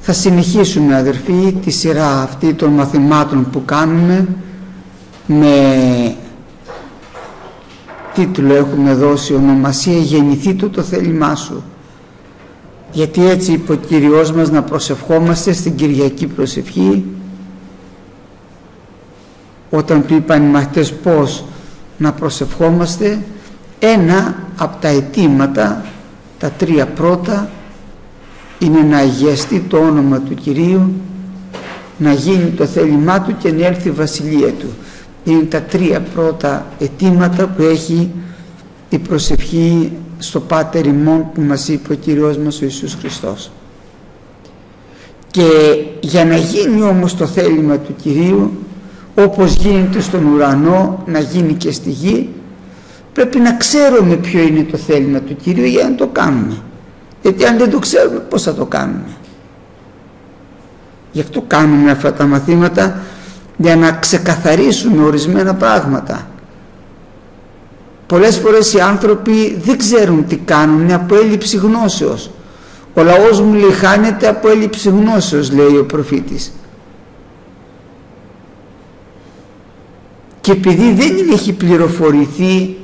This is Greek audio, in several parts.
Θα συνεχίσουμε, αδερφοί, τη σειρά αυτή των μαθημάτων που κάνουμε. Με τίτλο έχουμε δώσει ονομασία «Γεννηθεί το θέλημά σου». Γιατί έτσι είπε ο Κύριος μας να προσευχόμαστε στην Κυριακή προσευχή, όταν του είπαν οι μαθητές πώς να προσευχόμαστε. Ένα από τα αιτήματα, τα τρία πρώτα, είναι να αγιαστεί το όνομα του Κυρίου, να γίνει το θέλημά του και να έρθει η βασιλεία του. Είναι τα τρία πρώτα αιτήματα που έχει η προσευχή στο Πάτερ ημών που μας είπε ο Κύριος μας ο Ιησούς Χριστός. Και για να γίνει όμως το θέλημα του Κυρίου, όπως γίνεται στον ουρανό να γίνει και στη γη, πρέπει να ξέρουμε ποιο είναι το θέλημα του Κυρίου για να το κάνουμε. Γιατί αν δεν το ξέρουμε, πώς θα το κάνουμε? Γι' αυτό κάνουμε αυτά τα μαθήματα, για να ξεκαθαρίσουμε ορισμένα πράγματα. Πολλές φορές οι άνθρωποι δεν ξέρουν τι κάνουν από έλλειψη γνώσεως. Ο λαός μου, λέει, χάνεται από έλλειψη γνώσεως, λέει ο προφήτης. Και επειδή δεν έχει πληροφορηθεί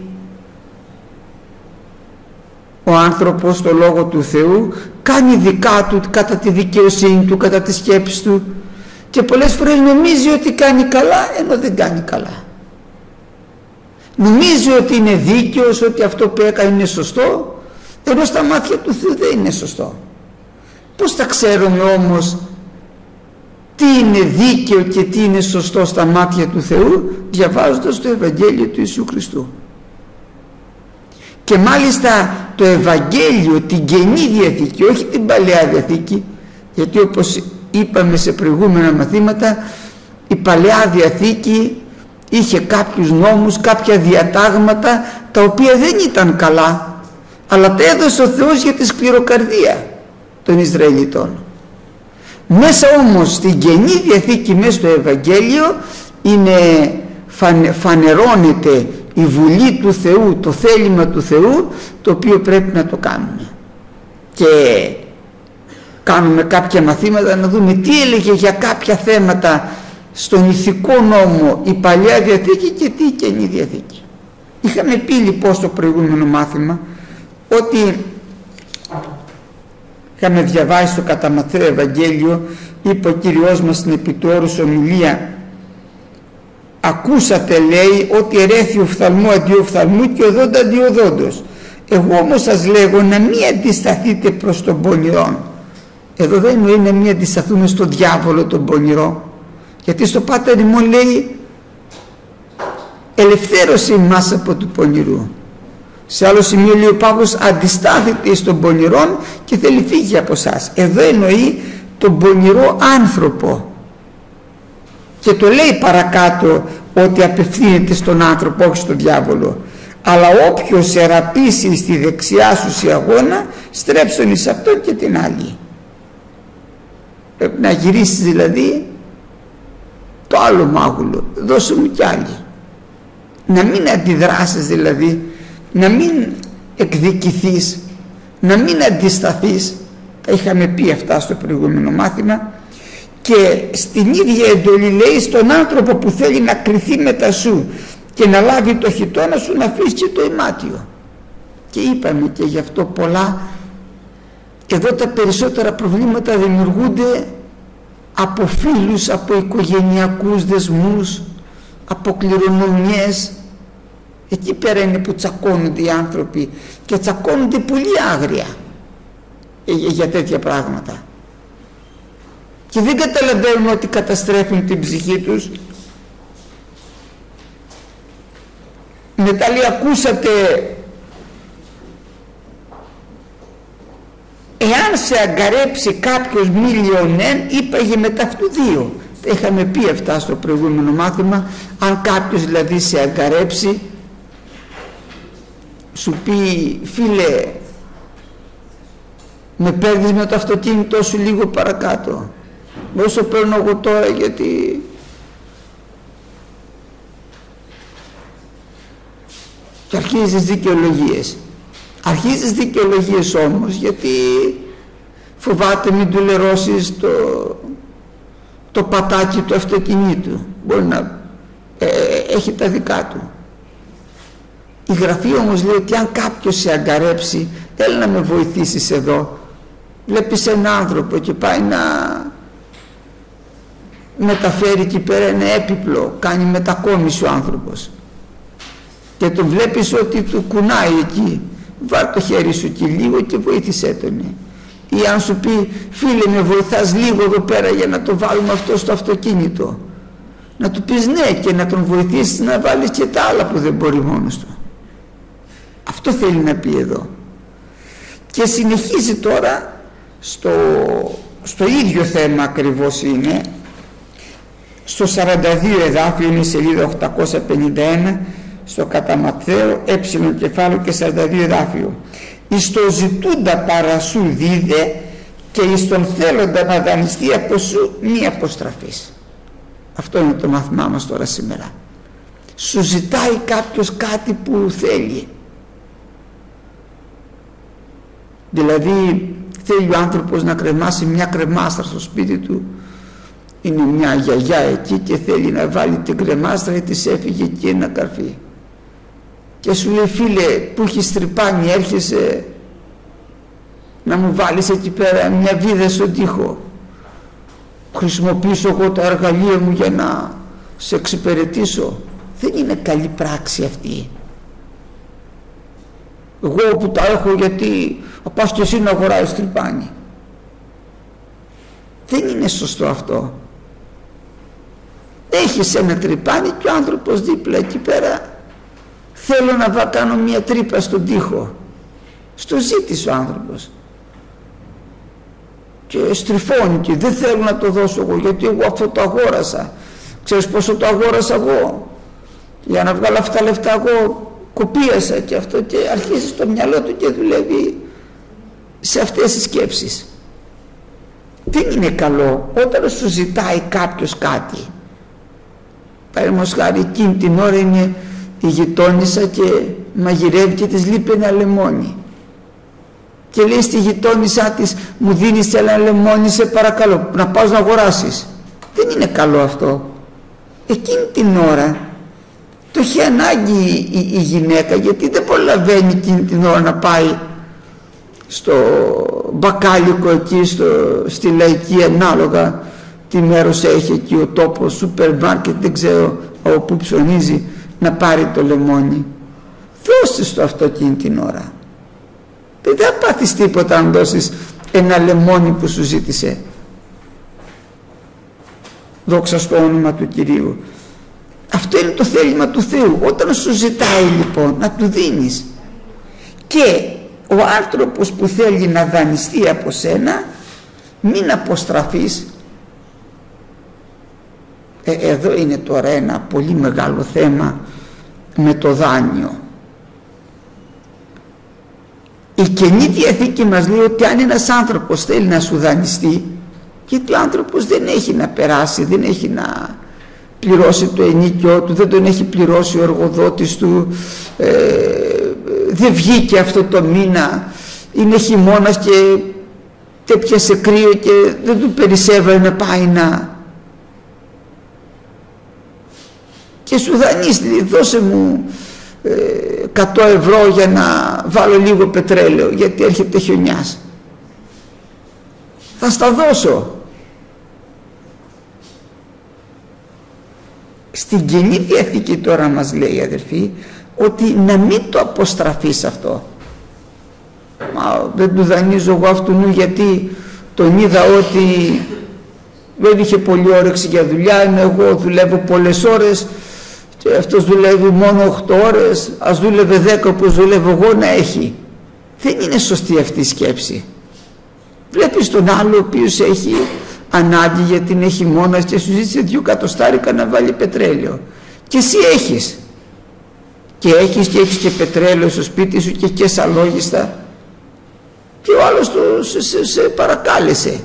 ο άνθρωπος το Λόγο του Θεού, κάνει δικά του κατά τη δικαιοσύνη του, κατά τη σκέψη του, και πολλές φορές νομίζει ότι κάνει καλά ενώ δεν κάνει καλά. Νομίζει ότι είναι δίκαιος, ότι αυτό που έκανε είναι σωστό, ενώ στα μάτια του Θεού δεν είναι σωστό. Πώς θα ξέρουμε όμως τι είναι δίκαιο και τι είναι σωστό στα μάτια του Θεού? Διαβάζοντας το Ευαγγέλιο του Ιησού Χριστού. Και μάλιστα το Ευαγγέλιο, την Καινή Διαθήκη, όχι την Παλαιά Διαθήκη, γιατί όπως είπαμε σε προηγούμενα μαθήματα, η Παλαιά Διαθήκη είχε κάποιους νόμους, κάποια διατάγματα τα οποία δεν ήταν καλά, αλλά τα έδωσε ο Θεός για τη σκληροκαρδία των Ισραηλιτών. Μέσα όμως στην Καινή Διαθήκη, μέσα στο Ευαγγέλιο, φανερώνεται η βουλή του Θεού, το θέλημα του Θεού, το οποίο πρέπει να το κάνουμε. Και κάνουμε κάποια μαθήματα να δούμε τι έλεγε για κάποια θέματα στον ηθικό νόμο η Παλαιά Διαθήκη και τι η Καινή Διαθήκη. Είχαμε πει λοιπόν στο προηγούμενο μάθημα ότι είχαμε διαβάσει στο κατά Ματθαίο Ευαγγέλιο, είπε ο Κύριος μας στην επί του όρους ομιλία, ακούσατε, λέει, ότι ερέθη οφθαλμού αντί οφθαλμού και οδόντα αντί οδόντος. Εγώ όμως σας λέγω να μην αντισταθείτε προς τον πονηρόν. Εδώ δεν εννοεί να μην αντισταθούμε στον διάβολο τον πονηρό, γιατί στο Πάτερ ημών λέει ελευθέρωσε μας από του πονηρού. Σε άλλο σημείο λέει ο Παύλος αντιστάθητε στον πονηρόν και θέλει φύγει από εσάς. Εδώ εννοεί τον πονηρό άνθρωπο και το λέει παρακάτω ότι απευθύνεται στον άνθρωπο, όχι στον διάβολο. Αλλά όποιος εραπήσει στη δεξιά σου σε αγώνα, στρέψον εις αυτόν και την άλλη. Πρέπει να γυρίσεις δηλαδή το άλλο μάγουλο, δώσου μου κι άλλη. Να μην αντιδράσεις δηλαδή, να μην εκδικηθείς, να μην αντισταθείς. Τα είχαμε πει αυτά στο προηγούμενο μάθημα. Και στην ίδια εντολή λέει στον άνθρωπο που θέλει να κριθεί μετά σου και να λάβει το χιτώνα σου, να αφήσει και το ημάτιο. Και είπαμε και γι' αυτό πολλά. Εδώ τα περισσότερα προβλήματα δημιουργούνται από φίλους, από οικογενειακούς δεσμούς, από κληρονομιές. Εκεί πέρα είναι που τσακώνονται οι άνθρωποι και τσακώνονται πολύ άγρια για τέτοια πράγματα. Και δεν καταλαβαίνουν ότι καταστρέφουν την ψυχή τους. Μετά λέει ακούσατε, εάν σε αγκαρέψει κάποιος μιλιονέν, είπαγε μετά αυτού δύο. Τα είχαμε πει αυτά στο προηγούμενο μάθημα. Αν κάποιος δηλαδή σε αγκαρέψει, σου πει φίλε, με παίρνεις με το αυτοκίνητό σου λίγο παρακάτω, όσο παίρνω εγώ τώρα, γιατί και αρχίζεις δικαιολογίες. Αρχίζεις δικαιολογίες όμως, γιατί φοβάται μην του λερώσεις το πατάκι του αυτοκινήτου, μπορεί να έχει τα δικά του. Η Γραφή όμως λέει ότι αν κάποιος σε αγκαρέψει, έλα να με βοηθήσεις εδώ. Βλέπεις έναν άνθρωπο και πάει να μεταφέρει εκεί πέρα ένα έπιπλο, κάνει μετακόμιση ο άνθρωπος και τον βλέπεις ότι του κουνάει εκεί, βάλ το χέρι σου εκεί λίγο και βοήθησέ τον. Ή αν σου πει, φίλε με βοηθάς λίγο εδώ πέρα για να το βάλουμε αυτό στο αυτοκίνητο, να του πεις ναι και να τον βοηθήσεις να βάλεις και τα άλλα που δεν μπορεί μόνος του. Αυτό θέλει να πει εδώ. Και συνεχίζει τώρα στο ίδιο θέμα ακριβώς είναι, στο 42 εδάφιο, είναι η σελίδα 851, στο κατά Ματθαίο κεφάλαιο και 42 εδάφιο. Εις το ζητούντα παρά σου δίδε και εις τον θέλοντα να δανειστεί από σου μη αποστραφείς. Αυτό είναι το μάθημά μας τώρα σήμερα. Σου ζητάει κάποιος κάτι που θέλει. Δηλαδή θέλει ο άνθρωπος να κρεμάσει μια κρεμάστρα στο σπίτι του, είναι μια γιαγιά εκεί και θέλει να βάλει την κρεμάστρα και της έφυγε εκεί ένα καρφί και σου λέει, φίλε που έχεις τρυπάνει, έρχεσαι να μου βάλεις εκεί πέρα μια βίδα στον τοίχο, χρησιμοποιήσω εγώ τα εργαλεία μου για να σε εξυπηρετήσω. Δεν είναι καλή πράξη αυτή. Εγώ που τα έχω, γιατί θα πας και εσύ να αγοράσεις τρυπάνι. Δεν είναι σωστό αυτό. Έχεις ένα τρυπάνι και ο άνθρωπος δίπλα εκεί πέρα, θέλω να κάνω μια τρύπα στον τοίχο, στο ζήτησε ο άνθρωπος και στριφώνει και δεν θέλω να το δώσω εγώ, γιατί εγώ αυτό το αγόρασα. Ξέρεις πόσο το αγόρασα εγώ? Για να βγάλω αυτά τα λεφτά εγώ κοπίασα και αυτό, και αρχίζει στο μυαλό του και δουλεύει σε αυτές τις σκέψεις. Δεν είναι καλό όταν σου ζητάει κάποιος κάτι. Παραδείγματος χάρη, εκείνη την ώρα είναι η γειτόνισσα και μαγειρεύει και της λείπει ένα λεμόνι και λέει στη γειτόνισσά της, μου δίνεις ένα λεμόνι σε παρακαλώ, να πας να αγοράσεις. Δεν είναι καλό αυτό. Εκείνη την ώρα το έχει ανάγκη η γυναίκα, γιατί δεν προλαβαίνει εκείνη την ώρα να πάει στο μπακάλικο εκεί στη Λαϊκή, ανάλογα τι μέρος έχει εκεί ο τόπος, σούπερ μάρκετ, δεν ξέρω από πού ψωνίζει, να πάρει το λεμόνι. Δώσεις το αυτό εκείνη την ώρα. Δεν θα πάθεις τίποτα αν δώσεις ένα λεμόνι που σου ζήτησε. Δόξα στο όνομα του Κυρίου. Αυτό είναι το θέλημα του Θεού. Όταν σου ζητάει λοιπόν να του δίνεις, και ο άνθρωπος που θέλει να δανειστεί από σένα, μην αποστραφείς. Εδώ είναι τώρα ένα πολύ μεγάλο θέμα με το δάνειο. Η Καινή Διαθήκη μας λέει ότι αν ένας άνθρωπος θέλει να σου δανειστεί, γιατί ο άνθρωπος δεν έχει να περάσει, δεν έχει να πληρώσει το ενίκιο του, δεν τον έχει πληρώσει ο εργοδότης του, δεν βγήκε αυτό το μήνα, είναι χειμώνας και έπιασε κρύο και δεν του περισσεύει να πάει και σου δανείσει, δώσε μου 100 ευρώ για να βάλω λίγο πετρέλαιο γιατί έρχεται χιονιάς. Θα στα δώσω. Στην Καινή Διαθήκη τώρα μας λέει, αδερφοί, ότι να μην το αποστραφείς αυτό. Μα δεν του δανείζω εγώ αυτού γιατί τον είδα ότι δεν είχε πολύ όρεξη για δουλειά, ενώ εγώ δουλεύω πολλές ώρες και αυτός δουλεύει μόνο 8 ώρες, ας δούλευε 10 όπως δουλεύω εγώ να έχει. Δεν είναι σωστή αυτή η σκέψη. Βλέπεις τον άλλο ο οποίος έχει ανάγκη γιατί είναι χειμώνας και σου ζήτησε 2 εκατοστάρικα να βάλει πετρέλαιο και εσύ έχεις και πετρέλαιο στο σπίτι σου και σαλόγιστα και ο άλλος σε παρακάλεσε.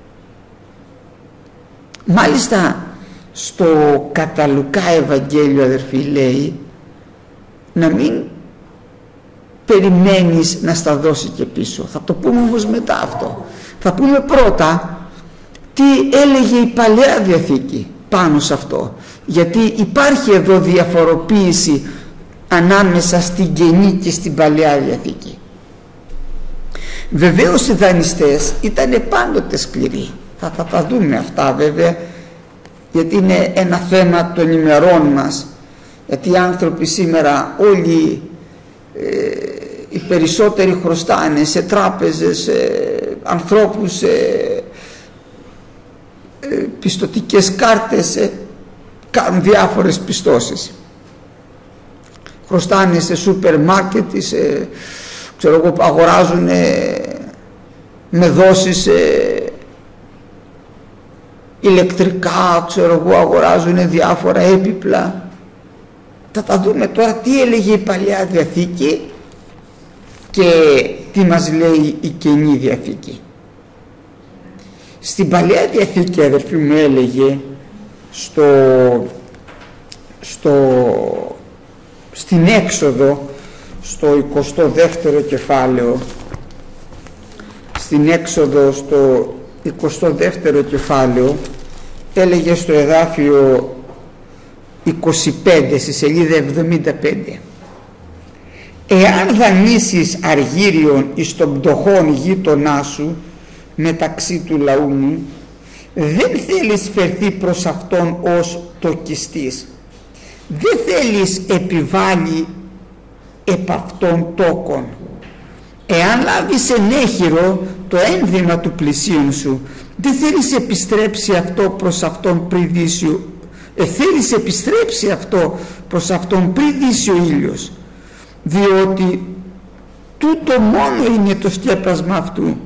Μάλιστα στο κατά Λουκά Ευαγγέλιο, αδερφοί, λέει να μην περιμένεις να στα δώσει και πίσω. Θα το πούμε όμως μετά αυτό. Θα πούμε πρώτα τι έλεγε η Παλαιά Διαθήκη πάνω σε αυτό, γιατί υπάρχει εδώ διαφοροποίηση ανάμεσα στην Καινή και στην Παλαιά Διαθήκη. Βεβαίως οι δανειστές ήταν πάντοτε σκληροί, θα τα δούμε αυτά βέβαια, γιατί είναι ένα θέμα των ημερών μας, γιατί οι άνθρωποι σήμερα όλοι οι περισσότεροι χρωστάνε σε τράπεζες, σε ανθρώπους, σε πιστωτικές κάρτες, κάνουν διάφορες πιστώσεις, χρωστάνε σε σούπερ μάρκετ, αγοράζουν με δόσεις ηλεκτρικά, αγοράζουν διάφορα έπιπλα. Θα τα δούμε τώρα τι έλεγε η Παλαιά Διαθήκη και τι μας λέει η Καινή Διαθήκη. Στην Παλαιά Διαθήκη, αδερφοί μου, έλεγε στην Έξοδο, στο 22ο κεφάλαιο, στην Έξοδο στο 22ο κεφάλαιο, έλεγε στο εδάφιο 25, στη σελίδα 75, εάν δανείσεις αργύριον εις τον πτωχόν γείτονά σου μεταξύ του λαού μου, δεν θέλεις φερθεί προς αυτόν ως τοκιστής, δεν θέλεις επιβάλλει επ' αυτόν τόκον. Εάν λάβεις ενέχειρο το ένδυμα του πλησίον σου, δεν θέλεις επιστρέψει αυτό προς αυτόν πριν δύσει θέλεις επιστρέψει αυτό προς αυτόν πριν δύσει ο ήλιος, διότι τούτο μόνο είναι το σκέπασμα αυτού.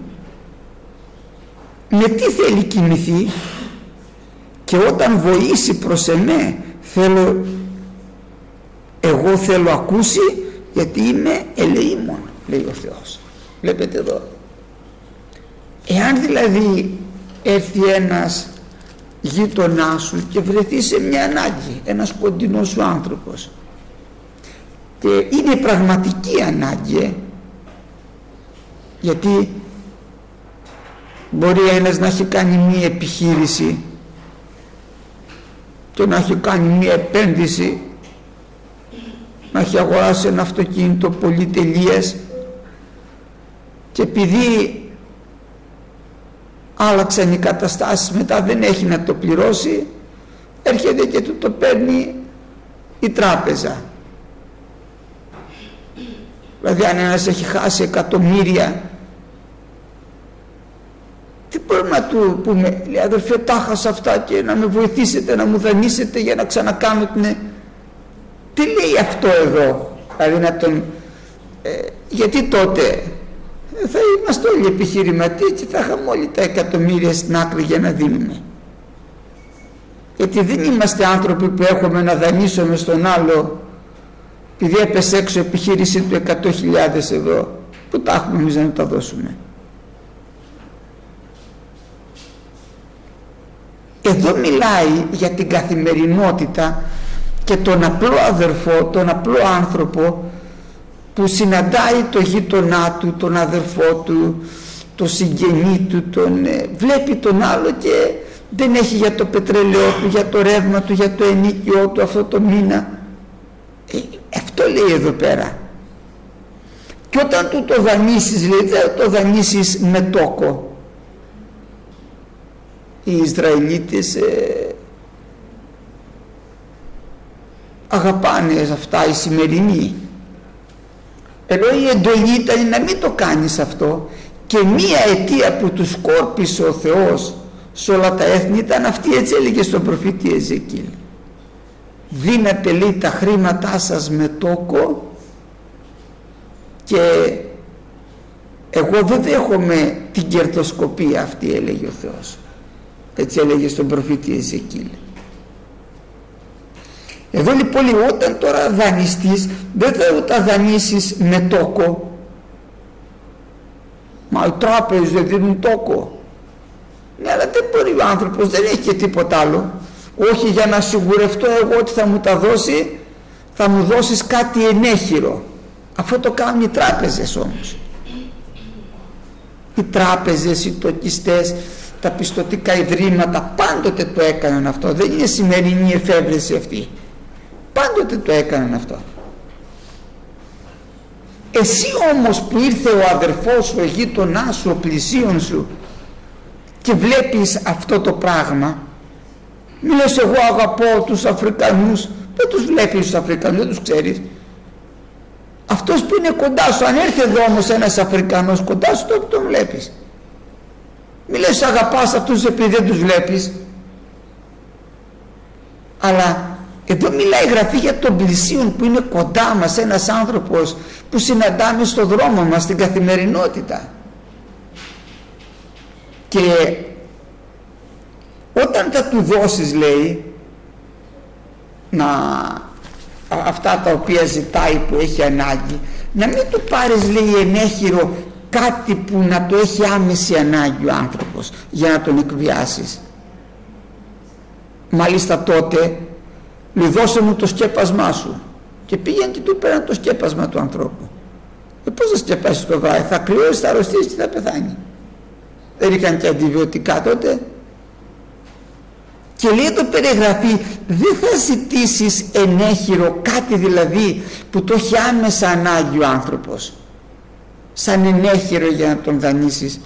Με τι θέλει κοιμηθεί, και όταν βοήσει προς εμέ εγώ θέλω ακούσει, γιατί είμαι ελεήμων, λέει ο Θεός. Βλέπετε εδώ, εάν δηλαδή έρθει ένας γείτονάς σου και βρεθεί σε μια ανάγκη, ένας κοντινός σου άνθρωπος, και είναι πραγματική ανάγκη, γιατί μπορεί ένας να έχει κάνει μία επιχείρηση και να έχει κάνει μία επένδυση, να έχει αγοράσει ένα αυτοκίνητο πολυτελείας, και επειδή άλλαξαν οι καταστάσεις, μετά δεν έχει να το πληρώσει, έρχεται και του το παίρνει η τράπεζα. Δηλαδή αν ένας έχει χάσει εκατομμύρια, τι μπορούμε να του πούμε? Λέει, αδερφέ, τα χάσα αυτά και να με βοηθήσετε, να μου δανείσετε για να ξανακάνω την... Τι λέει αυτό εδώ? Δηλαδή να τον... γιατί τότε θα είμαστε όλοι επιχειρηματίες και θα είχαμε όλοι τα εκατομμύρια στην άκρη για να δίνουμε. Γιατί δεν είμαστε άνθρωποι που έχουμε να δανείσουμε στον άλλο επειδή έπεσε έξω επιχείρηση του 100.000 ευρώ. Πού τα έχουμε εμείς να τα δώσουμε? Εδώ μιλάει για την καθημερινότητα και τον απλό αδερφό, τον απλό άνθρωπο που συναντάει το γείτονά του, τον αδερφό του, το συγγενή του, βλέπει τον άλλο και δεν έχει για το πετρέλαιό του, για το ρεύμα του, για το ενοίκιό του αυτό το μήνα. Αυτό λέει εδώ πέρα. Και όταν του το δανείσεις, λέει, δεν το δανείσεις με τόκο. Οι Ισραηλίτες αγαπάνε αυτά, οι σημερινοί. Ενώ η εντολή ήταν να μην το κάνεις αυτό, και μία αιτία που τους σκόρπισε ο Θεός σε όλα τα έθνη ήταν αυτή, έτσι έλεγε στον προφήτη Εζεκίλ. Δίνατε, λέει, τα χρήματά σας με τόκο και εγώ δεν δέχομαι την κερδοσκοπία αυτή, έλεγε ο Θεός. Έτσι έλεγε στον προφήτη Εζεκίλ. Εδώ λοιπόν, όταν τώρα δανειστείς, δεν θα τα δανείσεις με τόκο. Μα οι τράπεζες δεν δίνουν τόκο. Ναι, αλλά δεν μπορεί, ο άνθρωπος δεν έχει και τίποτα άλλο. Όχι, για να σιγουρευτώ εγώ ότι θα μου τα δώσει, θα μου δώσεις κάτι ενέχειρο. Αυτό το κάνουν οι τράπεζες όμως. Οι τράπεζες, οι τοκιστές, τα πιστωτικά ιδρύματα πάντοτε το έκαναν αυτό. Δεν είναι σημερινή εφεύρεση αυτή. Πάντοτε το έκαναν αυτό. Εσύ όμως που ήρθε ο αδερφός σου, ο γείτονάς σου, ο πλησίον σου και βλέπεις αυτό το πράγμα, μη λες εγώ αγαπώ τους Αφρικανούς. Δεν τους βλέπεις τους Αφρικανούς, δεν τους ξέρεις. Αυτός που είναι κοντά σου, αν έρθει εδώ όμως ένας Αφρικανός κοντά σου, τότε τον βλέπεις. Μη λες αγαπάς αυτούς επειδή δεν τους βλέπεις. Αλλά εδώ μιλάει η Γραφή για τον πλησίον που είναι κοντά μας, ένας άνθρωπος που συναντάμε στο δρόμο μας, στην καθημερινότητα. Και όταν θα του δώσεις, λέει, αυτά τα οποία ζητάει, που έχει ανάγκη, να μην του πάρεις, λέει, ενέχειρο κάτι που να το έχει άμεση ανάγκη ο άνθρωπος για να τον εκβιάσεις. Μάλιστα τότε λέει, δώσε μου το σκέπασμά σου, και πήγαινε και του πέραν το σκέπασμα του ανθρώπου. Πώς θα σκεπάσεις το βράδυ? Θα κρυώσει, θα αρρωστήσει και θα πεθάνει. Δεν είχαν και αντιβιωτικά τότε. Και λέει το περιγραφή, δεν θα ζητήσεις ενέχειρο, κάτι δηλαδή που το έχει άμεσα ανάγκη ο άνθρωπος, σαν ενέχειρο για να τον δανείσεις.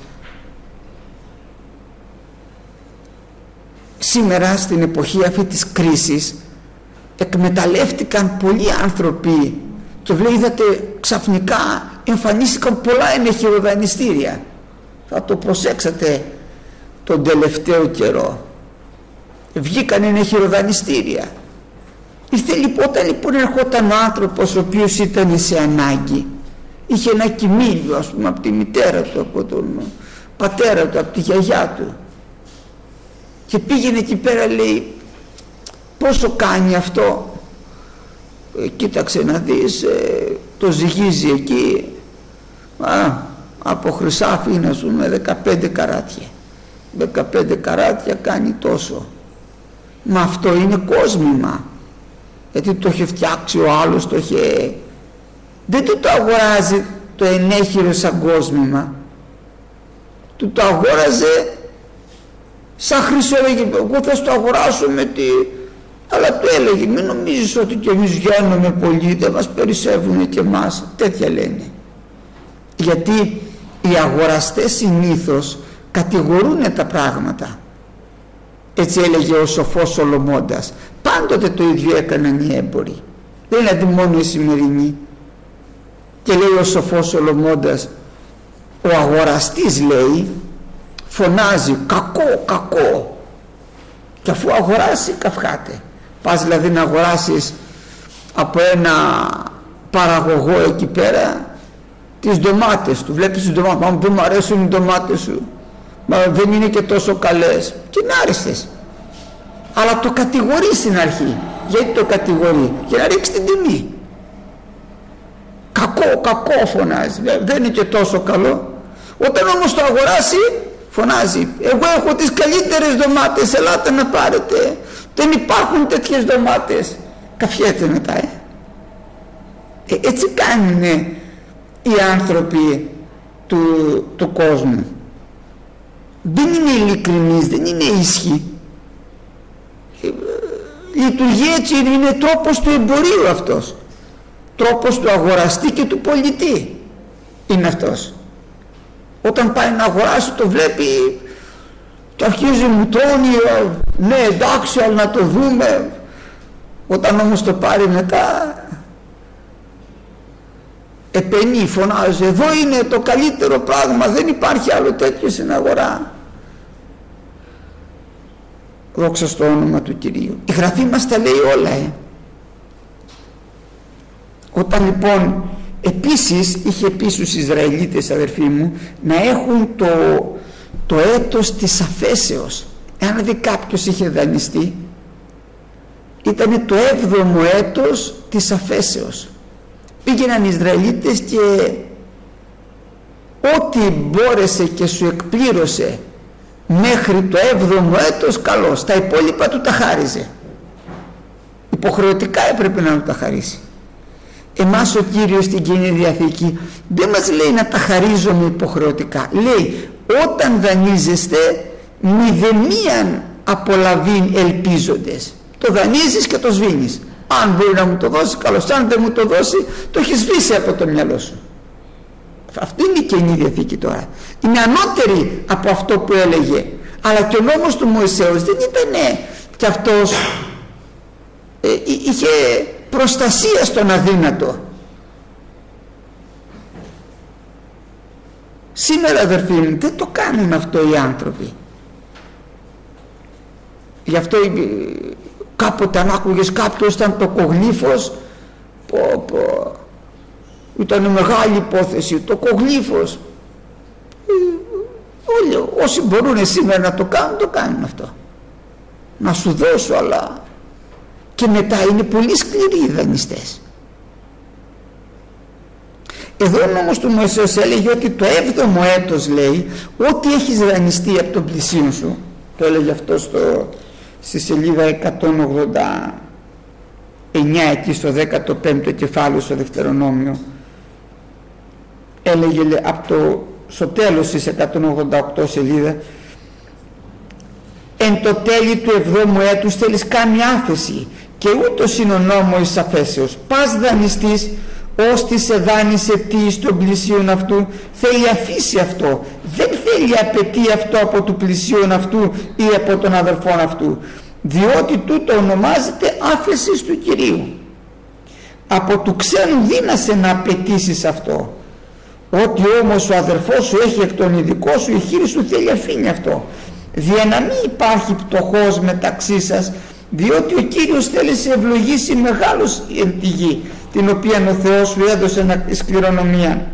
Σήμερα στην εποχή αυτή της κρίσης εκμεταλλεύτηκαν πολλοί άνθρωποι και είδατε ξαφνικά εμφανίστηκαν πολλά ενεχειροδανειστήρια. Θα το προσέξατε τον τελευταίο καιρό. Βγήκαν ενεχειροδανειστήρια. Ήρθε λοιπόν, όταν λοιπόν ερχόταν ο άνθρωπος ο οποίος ήταν σε ανάγκη, είχε ένα κοιμήλιο, ας πούμε, από τη μητέρα του, από τον πατέρα του, από τη γιαγιά του, και πήγαινε εκεί πέρα, λέει, πόσο κάνει αυτό? Κοίταξε να δεις, το ζυγίζει εκεί, από χρυσάφι είναι, ας πούμε, 15 καράτια. 15 καράτια κάνει τόσο. Μα αυτό είναι κόσμημα, γιατί το είχε φτιάξει ο άλλος, το είχε... Δεν του το αγοράζει το ενέχειρο σαν κόσμημα, του το αγόραζε σαν χρυσό. Έλεγε, εγώ θα στο αγοράσω με τη... Αλλά του έλεγε, μην νομίζεις ότι κι εμείς βγαίνουμε πολύ, δεν μας περισσεύουν και εμάς. Τέτοια λένε. Γιατί οι αγοραστές συνήθως κατηγορούν τα πράγματα. Έτσι έλεγε ο σοφός Σολομώντας. Πάντοτε το ίδιο έκαναν οι έμποροι, δεν είναι δηλαδή μόνο οι σημερινοί. Και λέει ο σοφός Σολομώντας, ο αγοραστής, λέει, φωνάζει κακό, κακό, και αφού αγοράσει καυχάται. Πας δηλαδή να αγοράσεις από ένα παραγωγό εκεί πέρα τις ντομάτες του, βλέπεις τις ντομάτες, μα δεν μου αρέσουν οι ντομάτες σου, μα δεν είναι και τόσο καλές, και είναι άριστες. Αλλά το κατηγορεί στην αρχή. Γιατί το κατηγορεί? Για να ρίξει την τιμή. Κακό, κακό φωνάζει, δεν είναι και τόσο καλό. Όταν όμως το αγοράσει, φωνάζει, εγώ έχω τις καλύτερες ντομάτες, ελάτε να πάρετε, δεν υπάρχουν τέτοιες ντομάτες. Καφιέται μετά. Έτσι κάνουν οι άνθρωποι του κόσμου. Δεν είναι ειλικρινείς, δεν είναι ίσχυοι. Λειτουργεί έτσι, είναι τρόπος του εμπορίου αυτός, τρόπος του αγοραστή και του πολιτή είναι αυτός. Όταν πάει να αγοράσει, το βλέπει και αρχίζει μου τρώνει, ναι εντάξει, αλλά να το δούμε. Όταν όμως το πάρει μετά, επενεί, φωνάζει, εδώ είναι το καλύτερο πράγμα, δεν υπάρχει άλλο τέτοιο στην αγορά. Δόξα στο όνομα του Κυρίου. Η Γραφή μας τα λέει όλα. Όταν λοιπόν επίσης είχε πει στους Ισραηλίτες, αδερφοί μου, να έχουν το έτος της αφέσεως. Εάν δει κάποιος είχε δανειστεί, ήταν το 7ο έτος της αφέσεως. Πήγαιναν οι Ισραηλίτες και ό,τι μπόρεσε και σου εκπλήρωσε μέχρι το 7ο έτος, καλώς. Τα υπόλοιπα του τα χάριζε. Υποχρεωτικά έπρεπε να του τα χαρίσει. Εμάς ο Κύριος στην Καινή Διαθήκη δεν μας λέει να τα χαρίζουμε υποχρεωτικά. Λέει όταν δανείζεστε μηδενίαν απολαβήν ελπίζοντες. Το δανείζεις και το σβήνεις. Αν μπορεί να μου το δώσει, καλώς. Αν δεν μου το δώσει, το έχει σβήσει από το μυαλό σου. Αυτή είναι η Καινή Διαθήκη τώρα. Είναι ανώτερη από αυτό που έλεγε. Αλλά και ο νόμος του Μωυσέως δεν ήταν και αυτός, είχε προστασία στον αδύνατο. Σήμερα, αδερφοί μου, δεν το κάνουν αυτό οι άνθρωποι. Γι' αυτό κάποτε αν άκουγες κάποιος ήταν το κογλύφος, ήταν μεγάλη υπόθεση, το κογλύφος. Όλοι όσοι μπορούν σήμερα να το κάνουν αυτό. Να σου δώσω, αλλά και μετά είναι πολύ σκληροί οι δανειστές. Εδώ όμως του Μωυσέως έλεγε ότι το 7ο έτος, λέει, ό,τι έχεις δανειστεί από τον πλησίον σου, το έλεγε αυτό στη σελίδα 189 εκεί στο 15ο κεφάλαιο στο Δευτερονόμιο, έλεγε στο τέλος της 188 σελίδα, εν το τέλει του 7ου έτους θέλεις κάνει άφεση και ούτως είναι ο νόμος αφέσεως. Πας δανειστής ώστι σε δάνεισε τι στον πλησίον αυτού, θέλει αφήσει αυτό, δεν θέλει απαιτεί αυτό από του πλησίον αυτού ή από τον αδερφόν αυτού, διότι τούτο ονομάζεται άφεση του Κυρίου. Από του ξένου δύνασε να απαιτήσεις αυτό. Ότι όμως ο αδερφός σου έχει εκ των ειδικών σου, η χείρη σου θέλει αφήνει αυτό, δια να μην υπάρχει πτωχός μεταξύ σας, διότι ο Κύριος θέλει σε ευλογήσει μεγάλους εν τη γη, την οποία ο Θεός σου έδωσε εις κληρονομία.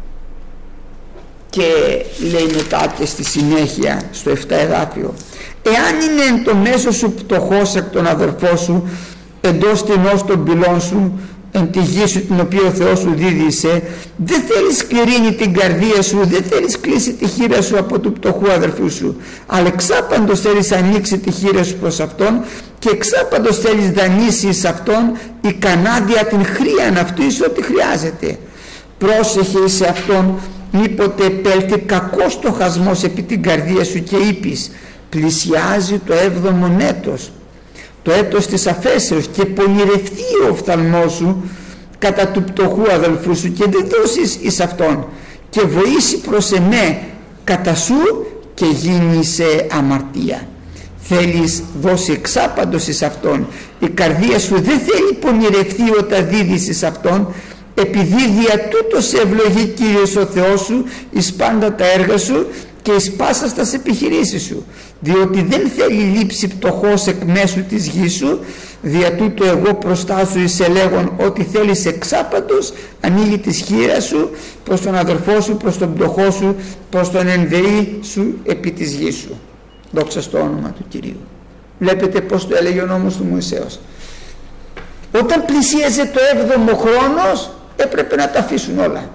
Και λέει μετά και στη συνέχεια στο 7 εδάφιο, εάν είναι εν το μέσο σου πτωχός εκ των αδερφών σου, εντός τεινός των πυλών σου, εν τη γη σου την οποία ο Θεός σου δίδυσε, δεν θέλεις σκληρύνει την καρδία σου, δεν θέλεις κλείσει τη χείρα σου από του πτωχού αδερφού σου, αλλά εξάπαντος θέλεις ανοίξει τη χείρα σου προς αυτόν και εξάπαντος θέλεις δανείσει σε αυτόν ικανάδια την χρίαν αυτού εις ό,τι χρειάζεται. Πρόσεχε σε αυτόν μήποτε επέλθει κακός στοχασμός επί την καρδία σου και είπεις, πλησιάζει το 7ο έτος, το έτος της αφέσεως, και πονηρευτεί ο οφθαλμός σου κατά του πτωχού αδελφού σου και δεν δώσεις εις αυτόν και βοήσει προς εμέ κατά σου και γίνει σε αμαρτία. Θέλεις δώσει εξάπαντος εις αυτόν, η καρδία σου δεν θέλει πονηρευτεί όταν δίδεις εις αυτόν, επειδή δια τούτο σε ευλογεί Κύριος ο Θεός σου εις πάντα τα έργα σου και εις πάσα στας επιχειρήσεις σου, διότι δεν θέλει λήψη πτωχός εκ μέσου της γης σου, δια τούτο εγώ προστάσου εις ελέγον ότι θέλεις εξάπαντος ανοίγει της χείρας σου προς τον αδερφό σου, προς τον πτωχό σου, προς τον ενδεή σου επί της γης σου. Δόξα στο όνομα του Κυρίου. Βλέπετε πως το έλεγε ο νόμος του Μωυσέως. Όταν πλησίαζε το 7ο χρόνος έπρεπε να τα αφήσουν όλα.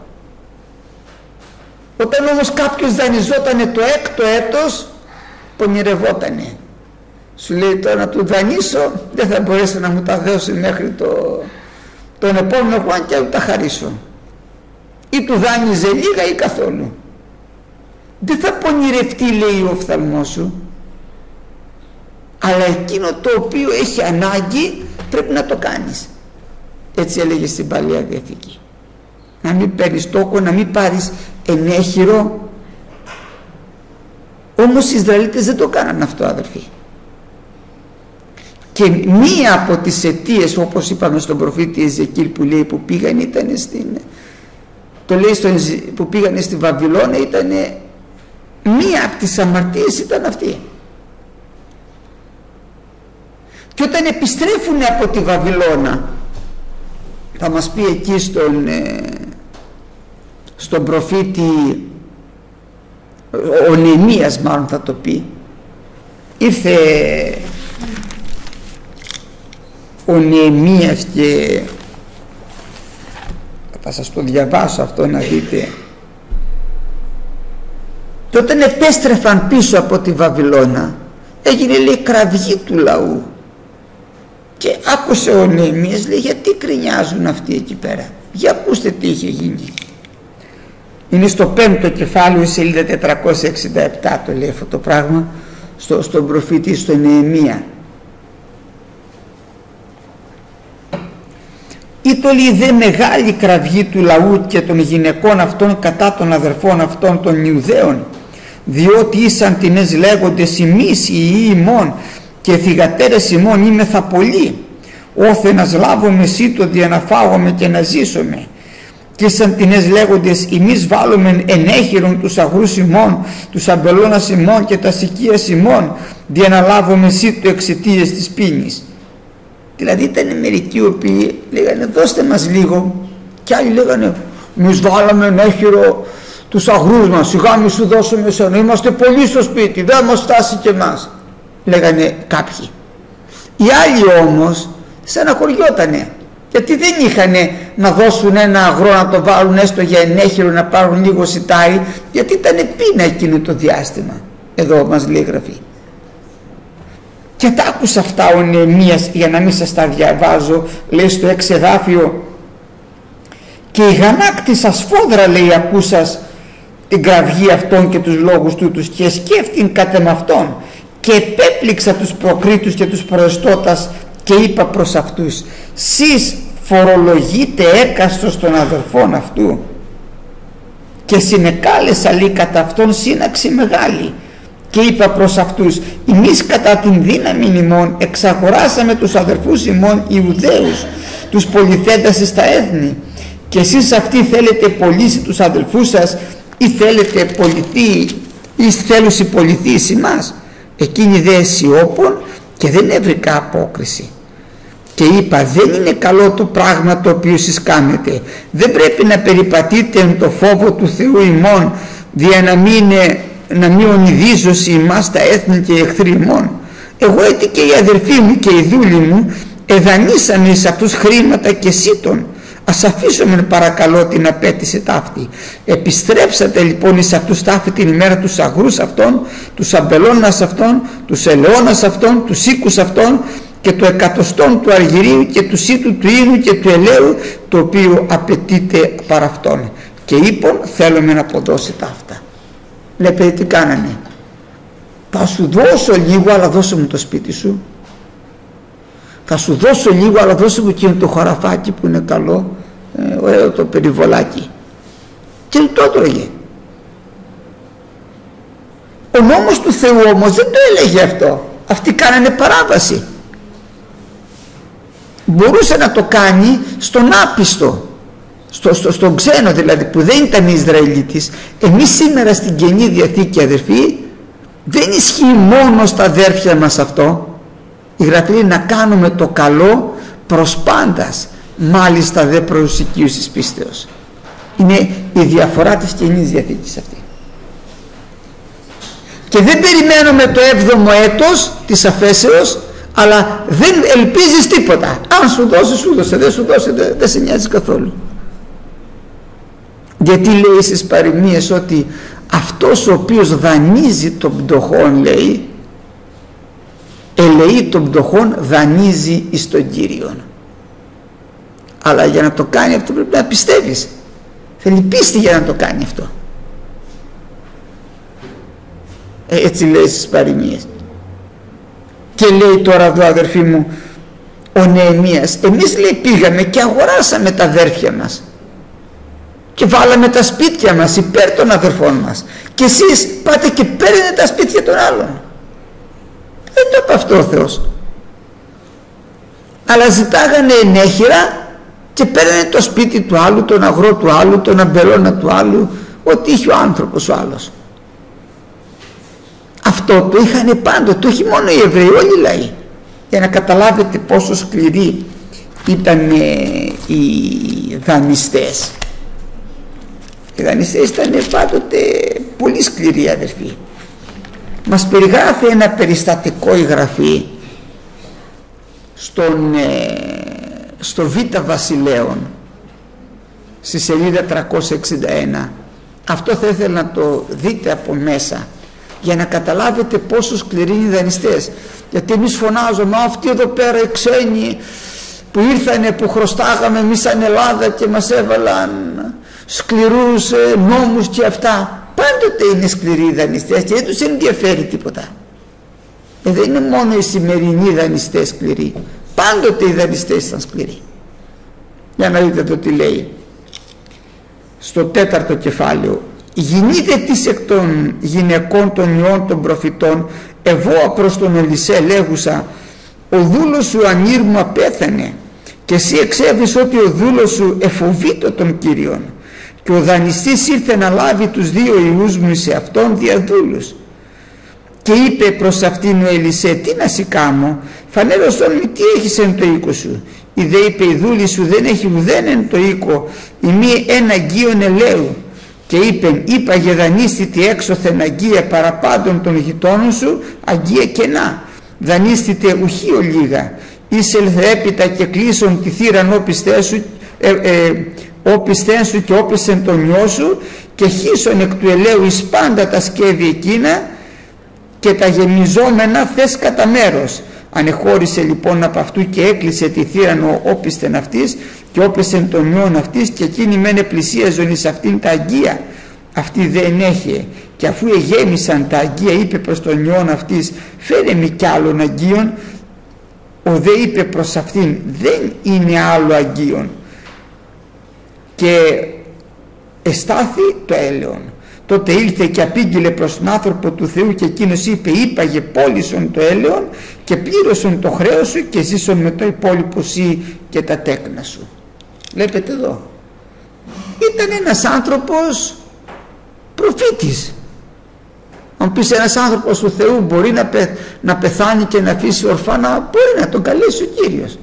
Όταν όμως κάποιος δανειζότανε το 6ο έτος, πονηρευότανε. Σου λέει τώρα να του δανείσω, δεν θα μπορέσει να μου τα δώσει μέχρι τον επόμενο χρόνο και να τα χαρίσω. Ή του δάνειζε λίγα ή καθόλου. Δεν θα πονηρευτεί, λέει, ο οφθαλμός σου, αλλά εκείνο το οποίο έχει ανάγκη πρέπει να το κάνεις. Έτσι έλεγε στην Παλαιά Διαθήκη. Να μην παίρνεις τόκο, να μην πάρεις ενέχειρο. Όμως οι Ισραηλίτες δεν το κάναν αυτό, αδερφοί. Και μία από τις αιτίες, όπως είπαμε στον προφήτη Εζεκίλ που λέει που πήγαν, ήταν που πήγανε στη Βαβυλώνα, ήταν μία από τις αμαρτίες ήταν αυτή. Και όταν επιστρέφουν από τη Βαβυλώνα, θα μας πει εκεί στον προφήτη, ο Νεεμίας μάλλον θα το πει, ήρθε ο Νεεμίας και θα σας το διαβάσω αυτό να δείτε. Και όταν επέστρεφαν πίσω από τη Βαβυλώνα, έγινε, λέει, κραυγή του λαού. Και άκουσε ο Νεεμίας, λέει, γιατί κρινιάζουν αυτοί εκεί πέρα. Για ακούστε τι είχε γίνει. Είναι στο 5ο κεφάλαιο, σελίδα 467 το λέει αυτό το πράγμα, στον προφήτη, στο Νεεμία. Ήτολη δε μεγάλη κραυγή του λαού και των γυναικών αυτών κατά των αδερφών αυτών των Ιουδαίων, διότι ήσαν τινές λέγοντες ημείς οι ιοί ημών και θυγατέρες ημών είμεθα πολλοί, όθε να σλάβομαι σύτο δια να φάγομαι και να ζήσομαι. Και ήσαν τινές λέγοντες ημείς βάλουμε ενέχειρον τους αγρούς ημών, τους αμπελώνας ημών και τα σικίας ημών, δια να λάβουμε σύτο εξαιτίας της πίνης. Δηλαδή ήταν μερικοί οι οποίοι λέγανε δώστε μας λίγο, και άλλοι λέγανε εμείς βάλαμε ενέχειρο τους αγρούς μας, σιγά μη σου δώσουμε εσένα, είμαστε πολλοί στο σπίτι, δεν μας φτάσει και εμάς, λέγανε κάποιοι. Οι άλλοι όμως στεναχωριότανε, γιατί δεν είχαν να δώσουν ένα αγρό να το βάλουν έστω για ενέχειρο, να πάρουν λίγο σιτάρι, γιατί ήταν πείνα εκείνο το διάστημα. Εδώ μας λέει η Γραφή. Και τα άκουσα αυτά ο Νεεμίας, για να μην σας τα διαβάζω, λέει στο 6 εδάφιο, και η γανάκτησα σφόδρα, λέει, ακούσας την κραυγή αυτών και τους λόγους τούτους, και σκέφτην κατ' εμαυτόν, και επέπληξα τους προκρίτους και τους προεστώτας και είπα προς αυτούς, σεις φορολογείτε έκαστος των αδερφών αυτού, και συνεκάλεσα, λέει, κατά αυτόν σύναξη μεγάλη, και είπα προς αυτούς, εμείς κατά την δύναμη ημών εξαγοράσαμε τους αδερφούς ημών Ιουδαίους, τους πολυθέντας στα έθνη, και εσείς αυτοί θέλετε πωλήσει τους αδελφούς σας, ή θέλετε πολιθεί, ή θέλουσι πολιθεί εις εμάς. Εκείνοι δε αισιόπων και δεν έβρικα απόκριση. Και είπα, δεν είναι καλό το πράγμα το οποίο εσείς κάνετε, δεν πρέπει να περιπατείτε εν το φόβο του Θεού ημών, δια να μην ονειδίζωσι ημάς τα έθνη και οι εχθροί ημών. Εγώ έτσι και οι αδερφοί μου και οι δούλοι μου εδανήσαμε εις αυτούς χρήματα και σύτων. Ας αφήσουμε παρακαλώ την απέτηση ταύτη. Επιστρέψατε λοιπόν εις αυτούς ταύτη την ημέρα τους αγρούς αυτών, τους αμπελώνας αυτών, τους ελαιώνας αυτών, τους οίκους αυτών και το εκατοστόν του αργυρίου και του σύτου του ίνου και του ελαίου, το οποίο απαιτείται παρά αυτόν. Και είπων, θέλουμε να αποδώσει ταύτα. Βλέπετε τι κάνανε. Θα σου δώσω λίγο, αλλά δώσε μου το σπίτι σου. Θα σου δώσω λίγο, αλλά δώσε μου εκείνο το χωραφάκι που είναι καλό, ωραίο το περιβολάκι. Και το έτρωγε. Ο νόμος του Θεού όμως δεν το έλεγε αυτό. Αυτοί κάνανε παράβαση. Μπορούσε να το κάνει στον άπιστο, στον ξένο δηλαδή, που δεν ήταν Ισραηλίτης. Εμείς σήμερα στην Καινή Διαθήκη, αδερφοί, δεν ισχύει μόνο στα αδέρφια μας αυτό. Η Γραφή λέει να κάνουμε το καλό προς πάντας, μάλιστα δε προς οικείους πίστεως. Είναι η διαφορά της Καινής Διαθήκης αυτή. Και δεν περιμένουμε το 7ο έτος της αφέσεως, αλλά δεν ελπίζεις τίποτα. Αν σου δώσει, σου δώσε, δεν σου δώσει, δεν σε νοιάζει καθόλου. Γιατί λέει στις παροιμίες ότι αυτός ο οποίος δανείζει τον πτωχόν, λέει, ελεεί τον πτωχόν, δανείζει εις τον Κύριον. Αλλά για να το κάνει αυτό πρέπει να πιστεύεις. Θέλει πίστη για να το κάνει αυτό. Έτσι λέει στις παροιμίες. Και λέει τώρα εδώ, αδερφοί μου, ο Νεεμίας, εμείς, λέει, πήγαμε και αγοράσαμε τα αδέρφια μας και βάλαμε τα σπίτια μας υπέρ των αδερφών μας, και εσείς πάτε και παίρνετε τα σπίτια των άλλων. Δεν το είπε αυτό ο Θεός. Αλλά ζητάγανε ενέχειρα και παίρνανε το σπίτι του άλλου, τον αγρό του άλλου, τον αμπελώνα του άλλου, ό,τι είχε ο άνθρωπος ο άλλος. Αυτό το είχαν πάντοτε, όχι μόνο οι Εβραίοι, όλοι οι λαοί. Για να καταλάβετε πόσο σκληροί ήταν οι δανειστές. Οι δανειστές ήταν πάντοτε πολύ σκληροί, αδερφοί. Μας περιγράφει ένα περιστατικό η Γραφή στο Β Βασιλέων, στη σελίδα 361. Αυτό θα ήθελα να το δείτε από μέσα, για να καταλάβετε πόσο σκληροί είναι οι δανειστές. Γιατί εμείς φωνάζουμε, αυτοί εδώ πέρα οι ξένοι που ήρθανε, που χρωστάγαμε εμείς σαν Ελλάδα και μας έβαλαν σκληρούς νόμους και αυτά. Πάντοτε είναι σκληροί οι δανειστές και δεν τους ενδιαφέρει τίποτα. Δεν είναι μόνο οι σημερινοί δανειστές σκληροί, πάντοτε οι δανειστές ήταν σκληροί. Για να δείτε το τι λέει στο 4ο κεφάλαιο. Γινείτε τις εκ των γυναικών των ιών των προφητών, εγώ προς τον Ελισέ λέγουσα, ο δούλος σου ανήρμα πέθανε και εσύ εξέβεις ότι ο δούλος σου εφοβείτο των Κύριων, και ο δανειστής ήρθε να λάβει τους 2 ιούς μου σε αυτόν δια δούλους. Και είπε προς αυτήν ο Ελισέ, τι να σοι κάμω, φανέρωσον μη τι έχεις εν το οίκο σου. Η δε είπε, η δούλη σου δεν έχει ουδέν εν το οίκο, η μη ένα αγγείον ελαίου. Και είπεν, είπαγε δανείστητη έξωθεν αγγεία παραπάντων των γειτόνων σου, αγγεία κενά. Δανείστητε ουχή ολίγα. Εισελθε έπειτα και κλείσον τη θύραν όπισθέ σου, όπισθέν σου και όπισθεν τον ιό σου, και χύσον εκ του ελαίου εις πάντα τα σκεύη εκείνα και τα γεμιζόμενα θες κατά μέρος. Ανεχώρησε λοιπόν από αυτού και έκλεισε τη θύραν ο όπισθεν αυτής και όπισθεν τον ιόν αυτής, και εκείνη μένε πλησίαζον εις αυτήν τα αγγεία, αυτή δεν έχει. Και αφού εγέμισαν τα αγγεία, είπε προς τον ιόν αυτής, φέρε μη κι άλλον αγγείον. Ο δε είπε προς αυτήν, δεν είναι άλλο αγγείον. Και εστάθη το έλεον. Τότε ήλθε και απήγγειλε προς τον άνθρωπο του Θεού, και εκείνος είπε, είπαγε πώλησον το έλεον και πλήρωσον το χρέος σου και ζήσον με το υπόλοιπο σύ και τα τέκνα σου. Βλέπετε εδώ, ήταν ένας άνθρωπος προφήτης. Αν πεις ένας άνθρωπος του Θεού μπορεί να πεθάνει και να αφήσει ορφάνα, μπορεί να τον καλέσει ο Κύριος.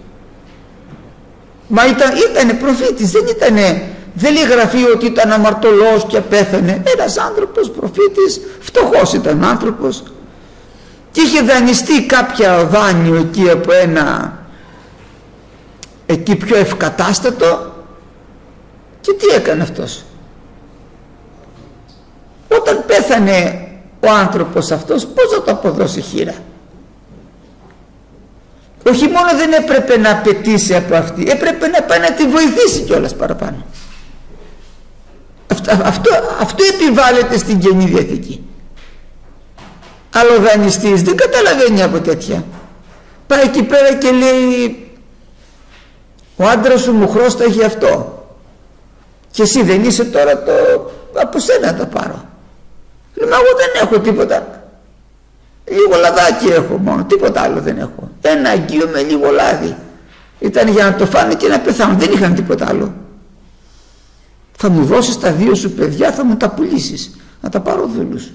Μα ήτανε προφήτης, δεν λέει γραφεί ότι ήταν αμαρτωλός και πέθανε. Ένας άνθρωπος προφήτης, φτωχός ήταν άνθρωπος, και είχε δανειστεί κάποια δάνειο εκεί από εκεί πιο ευκατάστατο. Και τι έκανε αυτός? Όταν πέθανε ο άνθρωπος αυτός, πώς θα το αποδώσει χείρα? Όχι μόνο δεν έπρεπε να απαιτήσει από αυτή, έπρεπε να πάει να τη βοηθήσει κιόλας παραπάνω. Αυτό επιβάλλεται στην Καινή Διαθήκη. Αλλά ο δανειστής δεν καταλαβαίνει από τέτοια. Πάει εκεί πέρα και λέει, ο άντρας σου μου χρώσταγε αυτό και εσύ δεν είσαι τώρα, από σένα να το πάρω. Λέμε, εγώ δεν έχω τίποτα, λίγο λαδάκι έχω μόνο, τίποτα άλλο δεν έχω. Ένα αγγείο με λίγο λάδι, ήταν για να το φάνε και να πεθάνουν, δεν είχαν τίποτα άλλο. Θα μου δώσεις τα 2 σου παιδιά, θα μου τα πουλήσεις, να τα πάρω δούλους.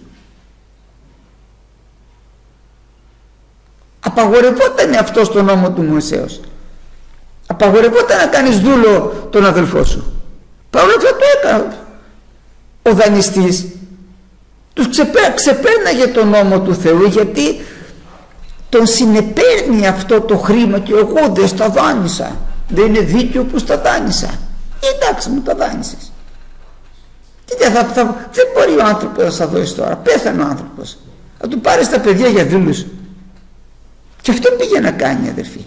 Απαγορευόταν αυτό στον νόμο του Μωυσέως. Απαγορευόταν να κάνεις δούλο τον αδελφό σου. Παρ' όλα αυτά το έκανε ο δανειστής. Τους ξεπέρναγε τον νόμο του Θεού, γιατί τον συνεπέρνει αυτό το χρήμα, και εγώ δεν στα δάνεισα, δεν είναι δίκαιο που στα δάνεισα. Εντάξει, μου τα δάνεισες. Δεν μπορεί ο άνθρωπος να στα δώσει τώρα, πέθανε ο άνθρωπος, θα του πάρεις τα παιδιά για δούλους. Και αυτό πήγε να κάνει, αδερφοί.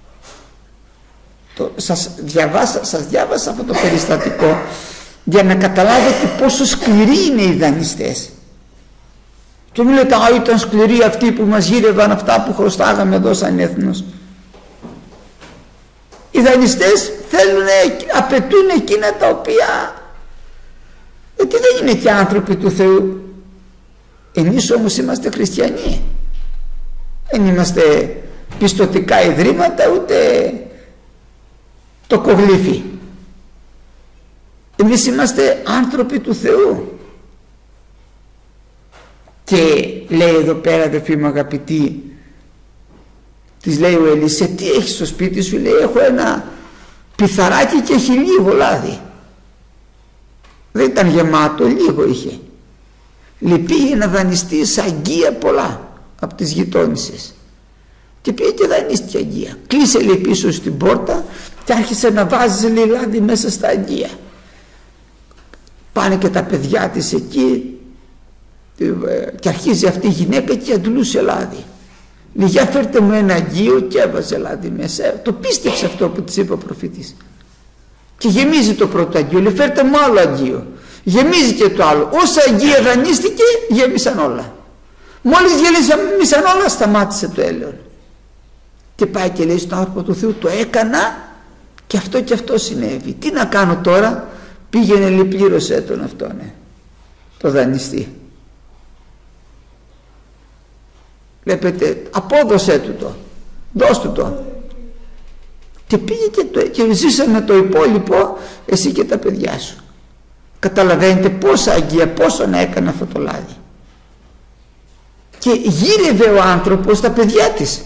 Σας διάβασα αυτό το περιστατικό για να καταλάβετε πόσο σκληροί είναι οι δανειστές. Και μου λέτε, ήταν σκληροί αυτοί που μας γύρευαν αυτά που χρωστάγαμε εδώ σαν έθνος. Οι δανειστές απαιτούν εκείνα τα οποία, γιατί δεν είναι και άνθρωποι του Θεού. Εμείς όμως είμαστε χριστιανοί, δεν είμαστε πιστωτικά ιδρύματα, ούτε το κογλίφι. Εμείς είμαστε άνθρωποι του Θεού. Και λέει εδώ πέρα, αδελφοί μου αγαπητοί, της λέει ο Ελισέ, τι έχεις στο σπίτι σου? Λέει, έχω ένα πιθαράκι και έχει λίγο λάδι. Δεν ήταν γεμάτο, λίγο είχε. Λέει, πήγε να δανειστεί αγγεία πολλά από τις γειτόνισσες, και πήγε και δανείστηκε αγγεία. Κλείσε, λέει, πίσω στην πόρτα και άρχισε να βάζει, λέει, λάδι μέσα στα αγγεία. Πάνε και τα παιδιά της εκεί και αρχίζει αυτή η γυναίκα και αντλούσε λάδι. για φέρτε μου ένα αγγείο, και έβαζε λάδι μέσα. Το πίστεψε αυτό που της είπε ο προφήτης. Και γεμίζει το πρώτο αγγείο, λέει φέρτε μου άλλο αγγείο. Γεμίζει και το άλλο. Όσα αγγεία δανείστηκε, γέμισαν όλα. Μόλις γέμισαν όλα, σταμάτησε το έλεον. Και πάει και λέει στον άνθρωπο του Θεού, το έκανα και αυτό συνέβη. Τι να κάνω τώρα? Πήγαινε, λέει, πλήρωσέ τον αυτόν, το δανειστή. Βλέπετε, απόδωσέ του το, δώσ' του το. Και πήγε και ζήσανε το υπόλοιπο εσύ και τα παιδιά σου. Καταλαβαίνετε πόσα αγγεία, πόσο να έκανε αυτό το λάδι. Και γύρευε ο άνθρωπος τα παιδιά της.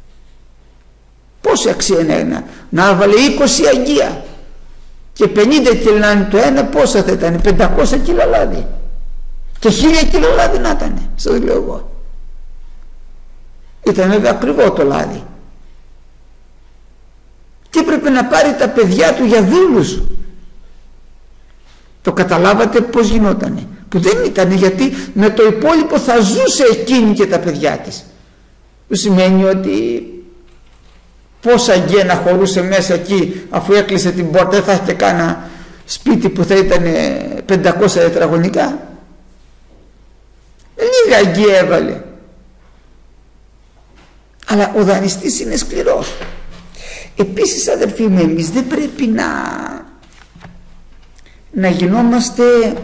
Πόση αξία είναι να βάλε 20 αγγεία και 50 κιλά το ένα, πόσα θα ήταν? 500 κιλά λάδι και 1000 κιλά λάδι να ήταν, σας λέω εγώ. Ήταν βέβαια ακριβό το λάδι. Και έπρεπε να πάρει τα παιδιά του για δούλους. Το καταλάβατε πως γινότανε? Που δεν ήταν, γιατί με το υπόλοιπο θα ζούσε εκείνη και τα παιδιά της. Που σημαίνει ότι πόσα αγγεία να χωρούσε μέσα εκεί, αφού έκλεισε την πόρτα, δεν θα είχε κάνα σπίτι που θα ήταν 500 τετραγωνικά. Λίγα αγγεία έβαλε. Αλλά ο δανειστής είναι σκληρός. Επίσης, αδερφοί μου, εμείς δεν πρέπει να γινόμαστε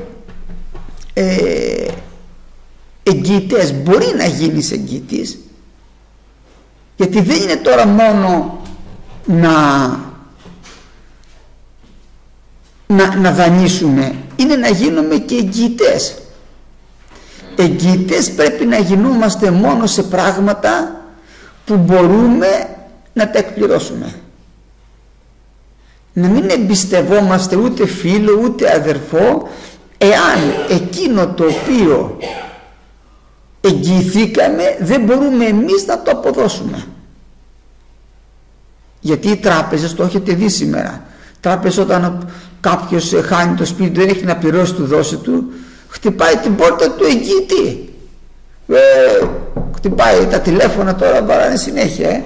εγγυητές. Μπορεί να γίνεις εγγυητής, γιατί δεν είναι τώρα μόνο να δανείσουμε, είναι να γίνουμε και εγγυητές. Εγγυητές πρέπει να γινόμαστε μόνο σε πράγματα που μπορούμε να τα εκπληρώσουμε. Να μην εμπιστευόμαστε ούτε φίλο ούτε αδερφό, εάν εκείνο το οποίο εγγυηθήκαμε δεν μπορούμε εμείς να το αποδώσουμε. Γιατί οι τράπεζες, το έχετε δει σήμερα, τράπεζες, όταν κάποιος χάνει το σπίτι, δεν έχει να πληρώσει του δόση του, χτυπάει την πόρτα του εγγυητή. Χτυπάει τα τηλέφωνα, τώρα βαράνε συνέχεια,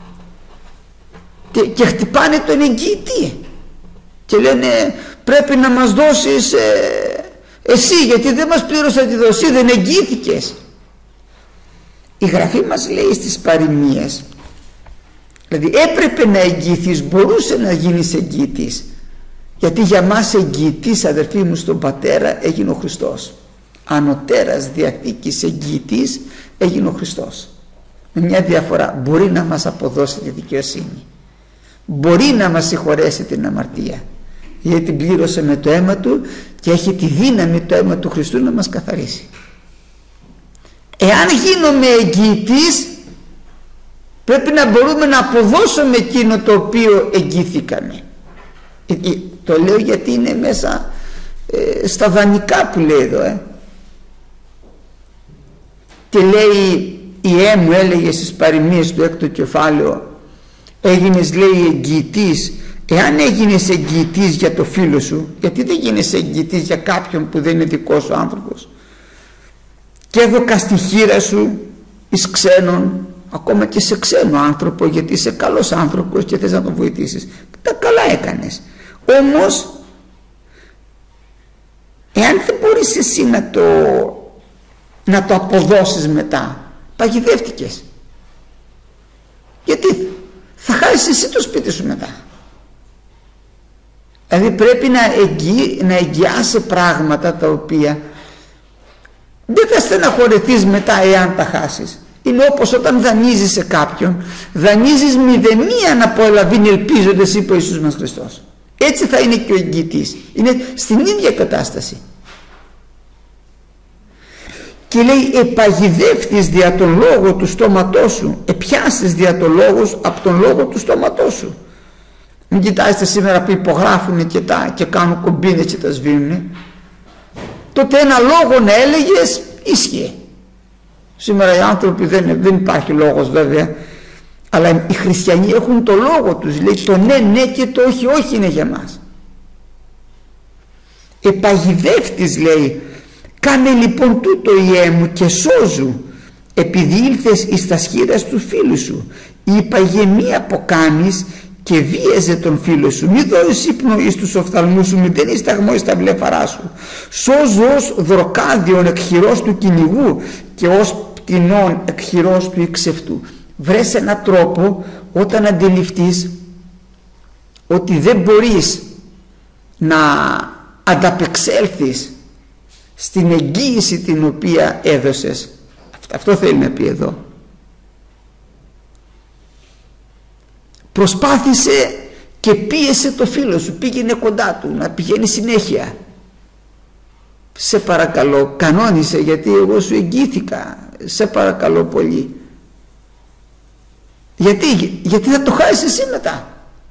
και χτυπάνε τον εγγυητή και λένε πρέπει να μας δώσεις εσύ, γιατί δεν μας πλήρωσε τη δοσή, δεν εγγυήθηκες. Η Γραφή μας λέει στις παροιμίες, δηλαδή έπρεπε να εγγυηθείς, μπορούσε να γίνεις εγγυητής, γιατί για μας εγγυητής, αδερφοί μου, στον Πατέρα έγινε ο Χριστός. Ανωτέρας διαθήκης εγγυητής έγινε ο Χριστός. Με μια διαφορά, μπορεί να μας αποδώσει τη δικαιοσύνη, μπορεί να μας συγχωρέσει την αμαρτία, γιατί την πλήρωσε με το αίμα του και έχει τη δύναμη το αίμα του Χριστού να μας καθαρίσει. Εάν γίνομαι εγγυητής, πρέπει να μπορούμε να αποδώσουμε εκείνο το οποίο εγγυηθήκαμε. Το λέω γιατί είναι μέσα στα δανεικά που λέει εδώ, Και λέει, η μου έλεγε στις παροιμίες του 6ου κεφάλαιο, έγινες, λέει, εγγυητής. Εάν έγινες εγγυητής για το φίλο σου, γιατί δεν γίνεσαι εγγυητής για κάποιον που δεν είναι δικός σου άνθρωπος? Και έδωκα στη χείρα σου εις ξένον, ακόμα και σε ξένο άνθρωπο, γιατί είσαι καλός άνθρωπος και θες να τον βοηθήσεις. Τα καλά έκανες. Όμως εάν δεν μπορείς εσύ να το αποδώσεις μετά, παγιδεύτηκες. Γιατί θα χάσεις εσύ το σπίτι σου μετά. Δηλαδή πρέπει να εγγυάσαι πράγματα τα οποία δεν θα στεναχωρεθείς μετά εάν τα χάσεις. Είναι όπως όταν δανείζεις σε κάποιον, δανείζεις μηδενία αναπολαβήν ελπίζοντας, είπε ο Ιησούς μας Χριστός. Έτσι θα είναι και ο εγγυητής. Είναι στην ίδια κατάσταση. Και λέει, επαγιδεύτης δια τον λόγο του στόματός σου, επιάσεις δια τον λόγο από τον λόγο του στόματός σου. Μην κοιτάζετε σήμερα που υπογράφουν και κάνουν κομπίνες και τα σβήνουν. Τότε ένα λόγο να έλεγες ίσχυε. Σήμερα οι άνθρωποι δεν υπάρχει λόγος βέβαια, αλλά οι χριστιανοί έχουν το λόγο τους. Λέει το ναι ναι και το όχι όχι είναι για μας. Επαγιδεύτης, λέει, κάνε λοιπόν τούτο, Ιε μου, και σώζου επειδή ήλθες εις τα σχήρας του φίλου σου, είπαγε μη αποκάνεις και βίαζε τον φίλο σου, μη δώσεις ύπνο εις τους οφθαλμούς σου, μη δένεις σταγμό εις τα βλέφαρά σου, σώζος δροκάδιον εκ χειρός του κυνηγού και ως πτηνών εκ χειρός του εξευτού. Βρες έναν τρόπο όταν αντιληφθείς ότι δεν μπορείς να ανταπεξέλθεις στην εγγύηση την οποία έδωσες. Αυτό θέλει να πει εδώ. Προσπάθησε και πίεσε το φίλο σου, πήγαινε κοντά του, να πηγαίνει συνέχεια. Σε παρακαλώ, κανόνισε, γιατί εγώ σου εγγύθηκα, σε παρακαλώ πολύ. Γιατί θα το χάσεις εσύ μετά.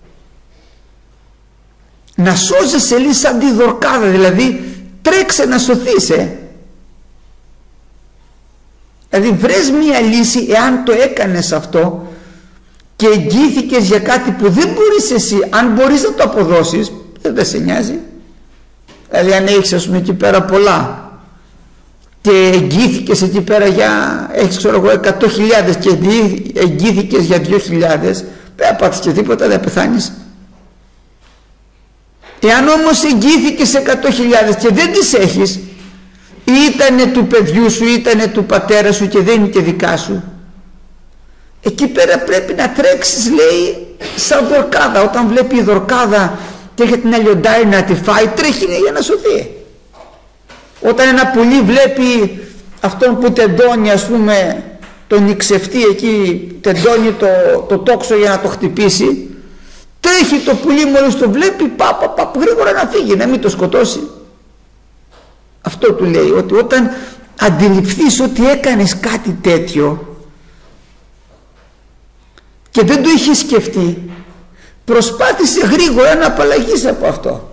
Να σώζεσαι λίγο σαν τη δορκάδα, δηλαδή τρέξε να σωθείς. Δηλαδή βρες μία λύση, εάν το έκανες αυτό και εγγύθηκες για κάτι που δεν μπορείς εσύ, αν μπορείς να το αποδώσεις, δεν σε νοιάζει. Δηλαδή αν έχεις, ας πούμε, εκεί πέρα πολλά και εγγύθηκες εκεί πέρα έχεις, ξέρω εγώ, 100.000 και εγγύθηκες για 2.000, δεν πάθεις και τίποτα, δεν πεθάνεις. Εάν όμως εγγύθηκες 100.000 και δεν τις έχεις, ή ήτανε του παιδιού σου, ήτανε του πατέρα σου και δεν είναι και δικά σου, εκεί πέρα πρέπει να τρέξεις, λέει, σαν δορκάδα. Όταν βλέπει η δορκάδα και έχει την αλλιοντάρι να τη φάει, τρέχει για να σωθεί. Όταν ένα πουλί βλέπει αυτόν που τεντώνει, ας πούμε, τον νηξευτή εκεί, τεντώνει το τόξο για να το χτυπήσει, τρέχει το πουλί, μόλις το βλέπει, γρήγορα να φύγει, να μην το σκοτώσει. Αυτό του λέει, ότι όταν αντιληφθείς ότι έκανες κάτι τέτοιο και δεν το είχες σκεφτεί, προσπάθησε γρήγορα να απαλλαγείς από αυτό.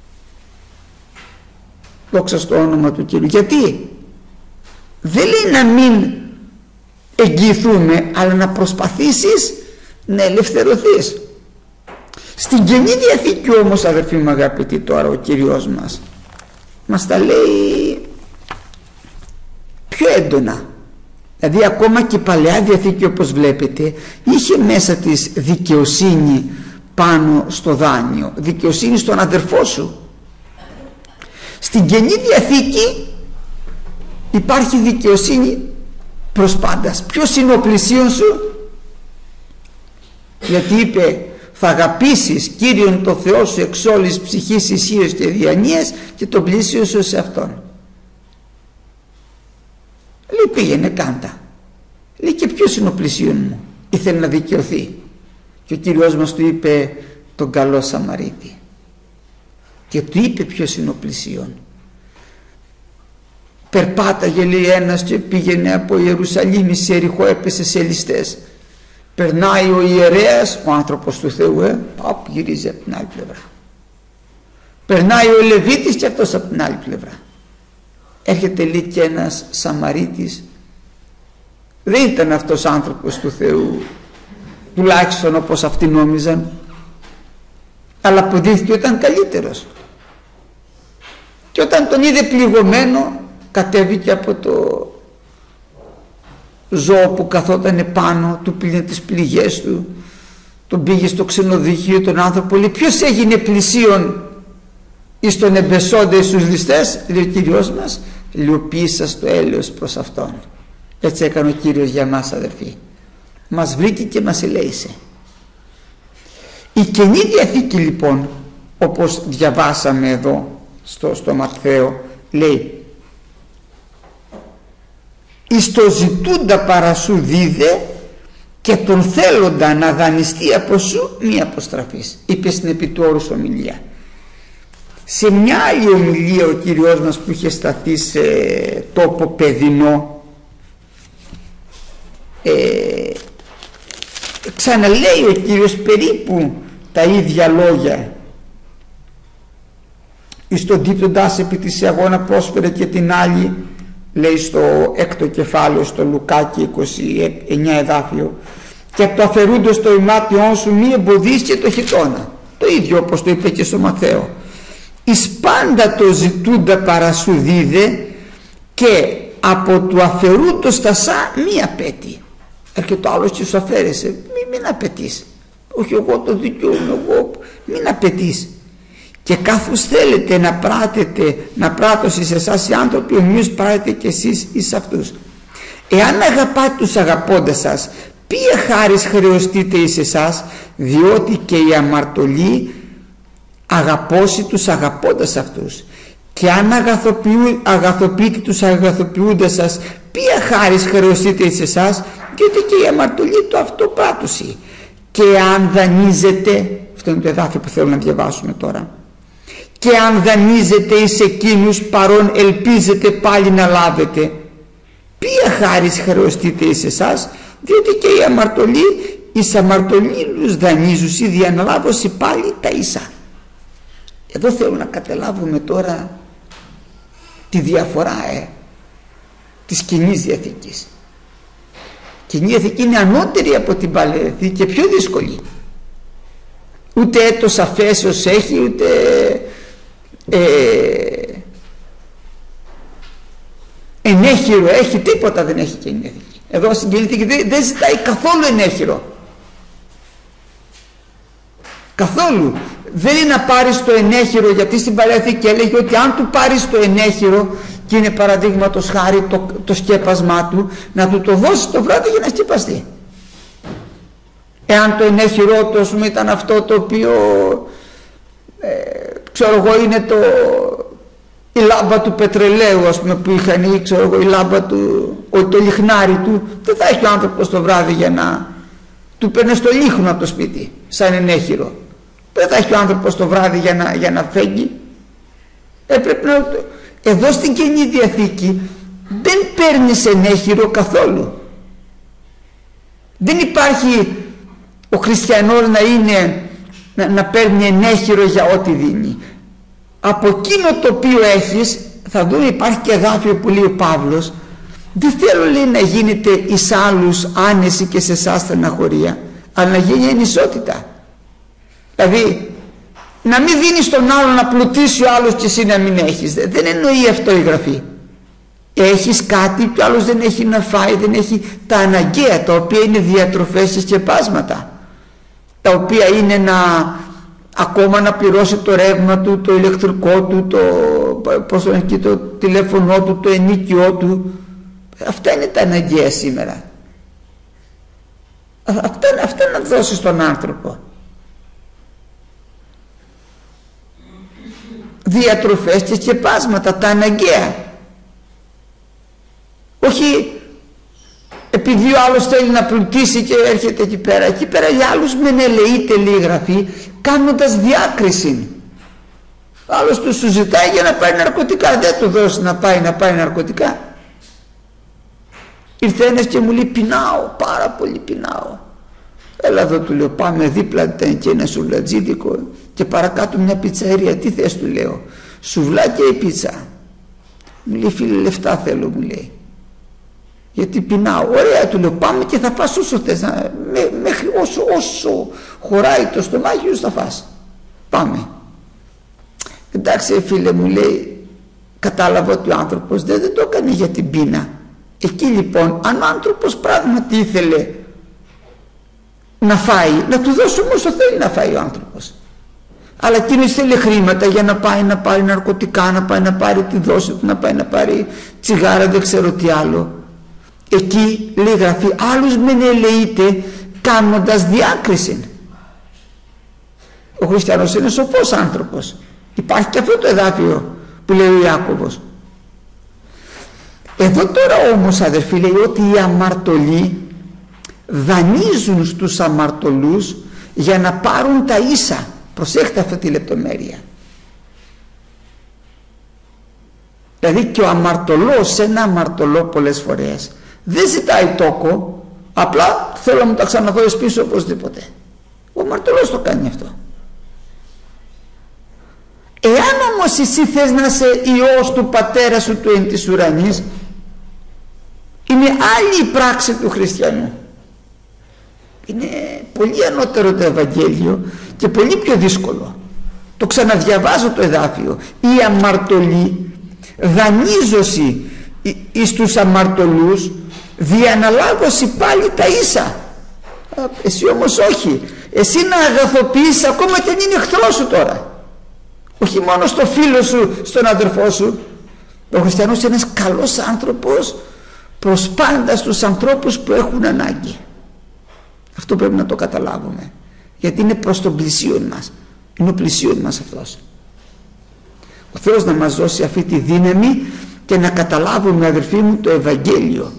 Δόξα στο όνομα του Κύριου. Γιατί δεν λέει να μην εγγυηθούμε, αλλά να προσπαθήσεις να ελευθερωθείς. Στην Καινή Διαθήκη όμως, αδερφοί μου αγαπητοί, τώρα ο Κύριος μας τα λέει πιο έντονα. Δηλαδή ακόμα και η Παλαιά Διαθήκη, όπως βλέπετε, είχε μέσα της δικαιοσύνη πάνω στο δάνειο, δικαιοσύνη στον αδερφό σου. Στην Καινή Διαθήκη υπάρχει δικαιοσύνη προς πάντας. Ποιος είναι ο πλησίον σου? Γιατί είπε θα αγαπήσεις Κύριον το Θεό σου εξ όλης ψυχής, ισχύως και διανοίας και τον πλήσιο σου σε Αυτόν. Λέει πήγαινε κάντα. Λέει και ποιος είναι ο πλησίον μου? Ήθελε να δικαιωθεί και ο Κύριος μας του είπε τον καλό Σαμαρίτη και του είπε ποιος είναι ο πλησίον. Περπάταγε, λέει, ένας και πήγαινε από Ιερουσαλήμ σε Εριχώ, έπεσε σε ληστές. Περνάει ο ιερέας, ο άνθρωπος του Θεού, γυρίζει από την άλλη πλευρά. Περνάει ο Λεβίτης και αυτός από την άλλη πλευρά. Έρχεται, λέει, και ένας Σαμαρίτης. Δεν ήταν αυτός άνθρωπος του Θεού, τουλάχιστον όπως αυτοί νόμιζαν, αλλά αποδείχθηκε ότι ήταν καλύτερος. Και όταν τον είδε πληγωμένο, κατέβηκε από το ζώο που καθόταν πάνω, του πλύνε τις πληγές του, τον πήγε στο ξενοδοχείο, τον άνθρωπο, λέει ποιος έγινε πλησίον εις τον εμπεσόντα εις τους ληστές? Λέει ο Κύριος μας, λιοποίησα το έλεος προς Αυτόν. Έτσι έκανε ο Κύριος για μας, αδερφοί. Μας βρήκε και μας ελέησε. Η Καινή Διαθήκη λοιπόν, όπως διαβάσαμε εδώ στο Ματθαίο, λέει εις το ζητούντα παρασού δίδε και τον θέλοντα να δανειστεί από σου μη αποστραφείς, είπε στην επί του όρους ομιλία. Σε μια άλλη ομιλία ο Κύριος μας που είχε σταθεί σε τόπο παιδινό, ξαναλέει ο Κύριος περίπου τα ίδια λόγια. Εις τον τύπτοντάς επί της αγώνα πρόσφερε και την άλλη, λέει στο 6ο κεφάλαιο, στο Λουκάκι 29 εδάφιο, και από το αφαιρούντος το ημάτιόν σου μη εμποδίσει και το χιτώνα. Το ίδιο όπως το είπε και στο Ματθαίο. Εις πάντα το ζητούντα παρασού δίδε και από του αφαιρούντος στασά μη απέτει. Έρχεται ο άλλος και σου αφαίρεσε, μην απαιτείς, όχι εγώ το δικαιούμαι, εγώ, μην απαιτείς. Και καθώς θέλετε να πράττουν σε εσάς οι άνθρωποι, ομοίως πράτετε και εσείς εις αυτούς. Εάν αγαπάτε τους αγαπώντας σας, ποια χάρις χρεωστείτε εις εσάς, διότι και η αμαρτωλή αγαπώσει τους αγαπώντας αυτούς. Και αν αγαθοποιείτε τους αγαθοποιούντας σας, ποια χάρις χρεωστείτε εις εσάς, διότι και η αμαρτωλή το αυτό πράττουση. Και αν δανείζετε, αυτό είναι το εδάφιο που θέλω να διαβάσουμε τώρα, και αν δανείζετε εις εκείνους παρόν ελπίζετε πάλι να λάβετε, ποια χάρις χρεωστείτε εις εσάς, διότι και η αμαρτωλή εις αμαρτωλήλους δανείζουσι διαναλάβωση πάλι τα ίσα. Εδώ θέλω να καταλάβουμε τώρα τη διαφορά της Καινής Διαθήκης. Η Καινή Διαθήκη είναι ανώτερη από την Παλαιά Διαθήκη και πιο δύσκολη. Ούτε έτος αφέσεως έχει, ούτε ενέχειρο έχει, τίποτα δεν έχει Καινή Διαθήκη. Εδώ στην Καινή Διαθήκη δεν ζητάει καθόλου ενέχειρο. Καθόλου. Δεν είναι να πάρεις το ενέχειρο, γιατί στην Παλαιά Διαθήκη έλεγε ότι αν του πάρεις το ενέχειρο, και είναι παραδείγματος χάρη το σκέπασμά του, να του το δώσεις το βράδυ για να σκεπαστεί. Εάν το ενέχειρό του, ας πούμε, ήταν αυτό το οποίο ξέρω εγώ είναι η λάμπα του πετρελαίου, ας πούμε, που είχαν, ή ξέρω εγώ η λάμπα του, το λιχνάρι του, δεν θα έχει ο άνθρωπος το βράδυ για να του παίρνει στο λίχνο από το σπίτι σαν ενέχειρο. Δεν θα έχει ο άνθρωπος το βράδυ για να φέγγει. Έπρεπε να... Εδώ στην Καινή Διαθήκη δεν παίρνεις ενέχειρο καθόλου. Δεν υπάρχει ο χριστιανός να παίρνει ενέχειρο για ό,τι δίνει. Από εκείνο το οποίο έχεις, θα δούμε, υπάρχει και εδάφιο που λέει ο Παύλος, δεν θέλω, λέει, να γίνεται εις άλλους άνεση και σε εσάς στεναχωρία, αλλά να γίνει ενισότητα. Δηλαδή να μην δίνεις τον άλλον να πλουτίσει ο άλλος και εσύ να μην έχεις. Δεν εννοεί αυτό η Γραφή. Έχεις κάτι και ο άλλος δεν έχει να φάει, δεν έχει τα αναγκαία, τα οποία είναι διατροφές και σκεπάσματα, τα οποία είναι ακόμα να πληρώσει το ρεύμα του, το ηλεκτρικό του, το τηλέφωνο του, το ενίκιο του. Αυτά είναι τα αναγκαία σήμερα. Αυτά να δώσεις στον άνθρωπο. Διατροφές και σκεπάσματα, τα αναγκαία. Όχι επειδή ο άλλος θέλει να πλουτίσει και έρχεται εκεί πέρα. Εκεί πέρα για άλλους μεν ελεείται, λέει η Γραφή, κάνοντας διάκριση. Ο άλλος σου ζητάει για να πάρει ναρκωτικά, δεν του δώσει να πάει ναρκωτικά. Ήρθε ένας και μου λέει πεινάω, πάρα πολύ πεινάω. Έλα εδώ, του λέω, πάμε δίπλα, ήταν και ένα σουβλατζίδικο και παρακάτω μια πιτσαρία. Τι θες, του λέω? Σουβλάκια ή πίτσα? Μου λέει, φίλε, λεφτά θέλω, μου λέει, γιατί πεινάω. Ωραία, του λέω, πάμε και θα φας όσο θες, μέχρι όσο χωράει το στομάχι σου θα φας. Πάμε. Εντάξει, φίλε, μου λέει, κατάλαβα ότι ο άνθρωπος δεν το έκανε για την πείνα. Εκεί λοιπόν, αν ο άνθρωπος πράγματι ήθελε να φάει, να του δώσουμε όσο θέλει να φάει ο άνθρωπος. Αλλά εκείνος θέλει χρήματα για να πάει να πάρει ναρκωτικά, να πάει να πάρει τη δόση του, να πάει να πάρει τσιγάρα, δεν ξέρω τι άλλο. Εκεί, λέει η Γραφή, άλλους μεν ελεείται κάνοντας διάκριση. Ο χριστιανός είναι σοφός άνθρωπος. Υπάρχει και αυτό το εδάφιο που λέει ο Ιάκωβος. Εδώ τώρα όμως, αδερφοί, λέει ότι οι αμαρτωλοί δανείζουν στους αμαρτωλούς για να πάρουν τα ίσα. Προσέχτε αυτή τη λεπτομέρεια. Δηλαδή και ο αμαρτωλός, σε ένα αμαρτωλό πολλές φορές δεν ζητάει τόκο, απλά θέλω να μου τα ξαναδώσεις πίσω οπωσδήποτε. Ο αμαρτωλός το κάνει αυτό. Εάν όμως εσύ θες να είσαι υιός του πατέρα σου του εν της ουρανής, είναι άλλη η πράξη του χριστιανού. Είναι πολύ ανώτερο το Ευαγγέλιο και πολύ πιο δύσκολο. Το ξαναδιαβάζω το εδάφιο. Η αμαρτωλή δανείζωση εις τους αμαρτωλούς, διαναλάγωση πάλι τα ίσα. Εσύ όμως όχι, εσύ να αγαθοποιήσεις ακόμα και αν είναι εχθρό σου τώρα, όχι μόνο στο φίλο σου, στον αδερφό σου. Ο χριστιανός είναι ένας καλός άνθρωπος προς πάντα στους ανθρώπους που έχουν ανάγκη. Αυτό πρέπει να το καταλάβουμε, γιατί είναι προς τον πλησίον μας, είναι ο πλησίον μας αυτός. Ο Θεός να μας δώσει αυτή τη δύναμη και να καταλάβουμε, αδερφοί μου, το Ευαγγέλιο.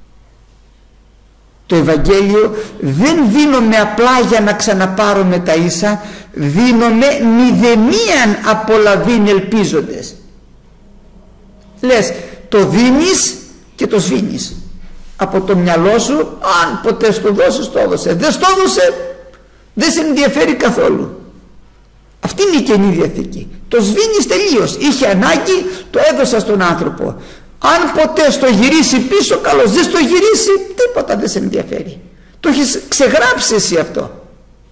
Το Ευαγγέλιο δεν δίνομαι απλά για να ξαναπάρουμε τα ίσα, δίνομαι μηδενίαν απολαβήν ελπίζοντες. Λες, το δίνεις και το σβήνεις από το μυαλό σου. Αν ποτέ στο δώσεις, το έδωσε. Δεν στο έδωσε, δεν σε ενδιαφέρει καθόλου. Αυτή είναι η Καινή Διαθήκη. Το σβήνεις τελείως. Είχε ανάγκη, το έδωσα στον άνθρωπο. Αν ποτέ στο γυρίσει πίσω, καλώς. Δεν στο γυρίσει, τίποτα δεν σε ενδιαφέρει. Το έχεις ξεγράψει εσύ αυτό.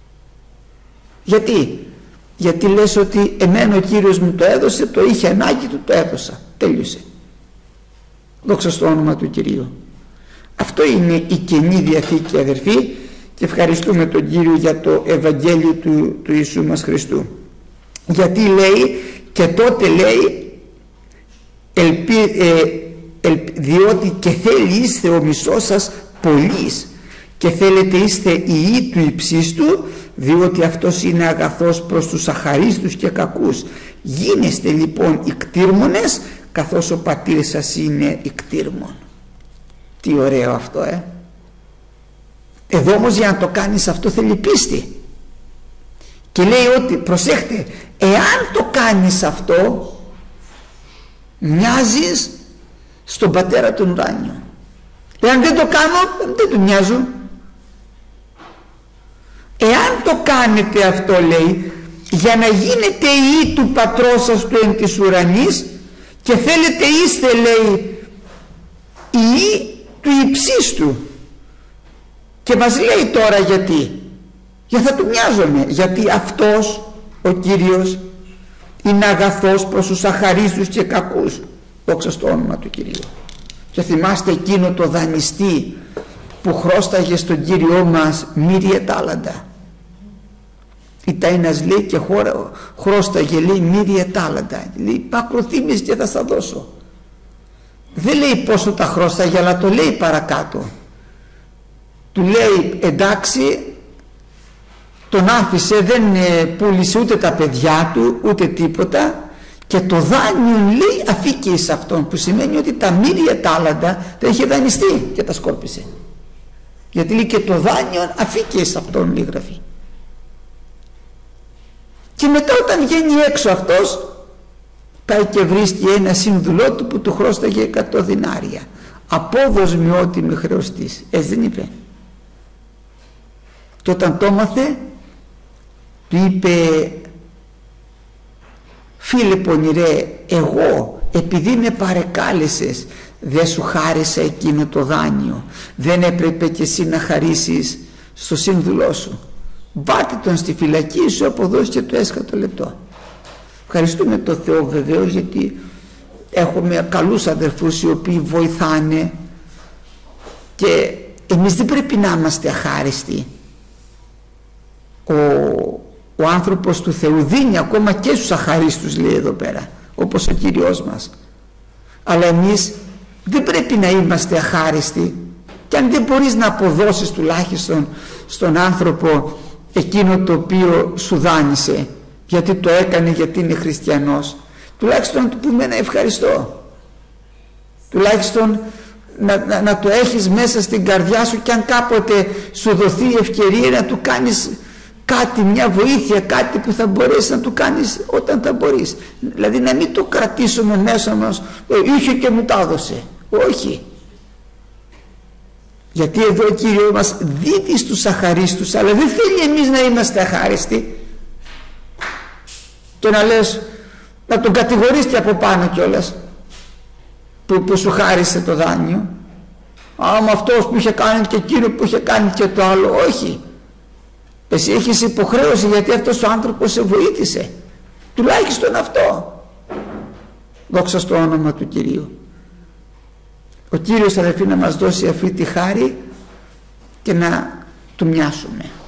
Γιατί λες ότι εμένα ο Κύριος μου το έδωσε, το είχε ανάγκη του, το έδωσα. Τέλειωσε. Δόξα στο όνομα του Κυρίου. Αυτό είναι η Καινή Διαθήκη, αδερφοί, και ευχαριστούμε τον Κύριο για το Ευαγγέλιο του Ιησού μας Χριστού. Γιατί λέει, και τότε λέει, διότι και θέλει είστε ο μισός σας πολλής και θέλετε είστε ιοί του υψίστου, διότι αυτός είναι αγαθός προς τους αχαρίστους και κακούς. Γίνεστε λοιπόν ικτήρμονες, καθώς ο πατήρ σας είναι ικτήρμον. Τι ωραίο αυτό, Εδώ όμως για να το κάνεις αυτό θέλει πίστη. Και λέει ότι, προσέχτε, εάν το κάνεις αυτό, μοιάζεις στον Πατέρα τον ουράνιο. Εάν δεν το κάνω, δεν του μοιάζω. Εάν το κάνετε αυτό, λέει, για να γίνετε ιοί του Πατρός σας του εν της ουρανής, και θέλετε είστε, λέει, ιοί του υψίστου. Και μας λέει τώρα γιατί. Για θα του μοιάζομαι, γιατί αυτός ο Κύριος είναι αγαθός προς τους αχαρίστους και κακούς. Δόξα στο όνομα του Κυρίου. Και θυμάστε εκείνο το δανειστή που χρώσταγε στον Κύριό μας μύρια τάλαντα. Ήταν ένας, λέει, και χρώσταγε, λέει, μύρια τάλαντα. Λέει, πακροθύμεις και θα στα δώσω. Δεν λέει πόσο τα χρώσταγε, αλλά το λέει παρακάτω. Του λέει, εντάξει, τον άφησε, δεν πούλησε ούτε τα παιδιά του ούτε τίποτα, και το δάνειο, λέει, αφήκε εις αυτόν, που σημαίνει ότι τα μύρια τάλαντα τα είχε δανειστεί και τα σκόρπισε. Γιατί λέει και το δάνειο αφήκε εις αυτόν, λέει γραφή. Και μετά όταν βγαίνει έξω αυτός, πάει και βρίσκει ένα σύμβουλό του που του χρώσταγε 100 δινάρια. Απόδος με ό,τι με χρεωστείς. Έτσι δεν είπε? Και όταν το έμαθε, του είπε, φίλε πονηρέ, εγώ επειδή με παρεκάλεσες δεν σου χάρισα εκείνο το δάνειο, δεν έπρεπε και εσύ να χαρίσεις στο σύμβουλό σου? Βάτε τον στη φυλακή, σου αποδώσει και το έσχατο λεπτό. Ευχαριστούμε τον Θεό βεβαίως, γιατί έχουμε καλούς αδερφούς οι οποίοι βοηθάνε, και εμείς δεν πρέπει να είμαστε αχάριστοι. Ο άνθρωπος του Θεού δίνει ακόμα και στους αχαρίστους, λέει εδώ πέρα, όπως ο Κύριος μας. Αλλά εμείς δεν πρέπει να είμαστε αχάριστοι, και αν δεν μπορείς να αποδώσεις τουλάχιστον στον άνθρωπο εκείνο το οποίο σου δάνεισε, γιατί το έκανε, γιατί είναι χριστιανός, τουλάχιστον να του πούμε ένα ευχαριστώ, τουλάχιστον να το έχεις μέσα στην καρδιά σου, και αν κάποτε σου δοθεί η ευκαιρία να του κάνεις κάτι, μια βοήθεια, κάτι που θα μπορείς να του κάνεις όταν θα μπορείς. Δηλαδή να μην το κρατήσουμε μέσα μας, είχε και μου τα έδωσε. Όχι. Γιατί εδώ ο Κύριος μας δίδει στους αχαρίστους, αλλά δεν θέλει εμείς να είμαστε αχάριστοι και να λες, να τον κατηγορείς και από πάνω κιόλας που σου χάρισε το δάνειο. Άμα αυτός που είχε κάνει και εκείνο που είχε κάνει και το άλλο. Όχι. Εσύ έχεις υποχρέωση, γιατί αυτός ο άνθρωπος σε βοήθησε. Τουλάχιστον αυτό. Δόξα στο όνομα του Κυρίου. Ο Κύριος, αδελφοί, να μας δώσει αυτή τη χάρη και να του μοιάσουμε.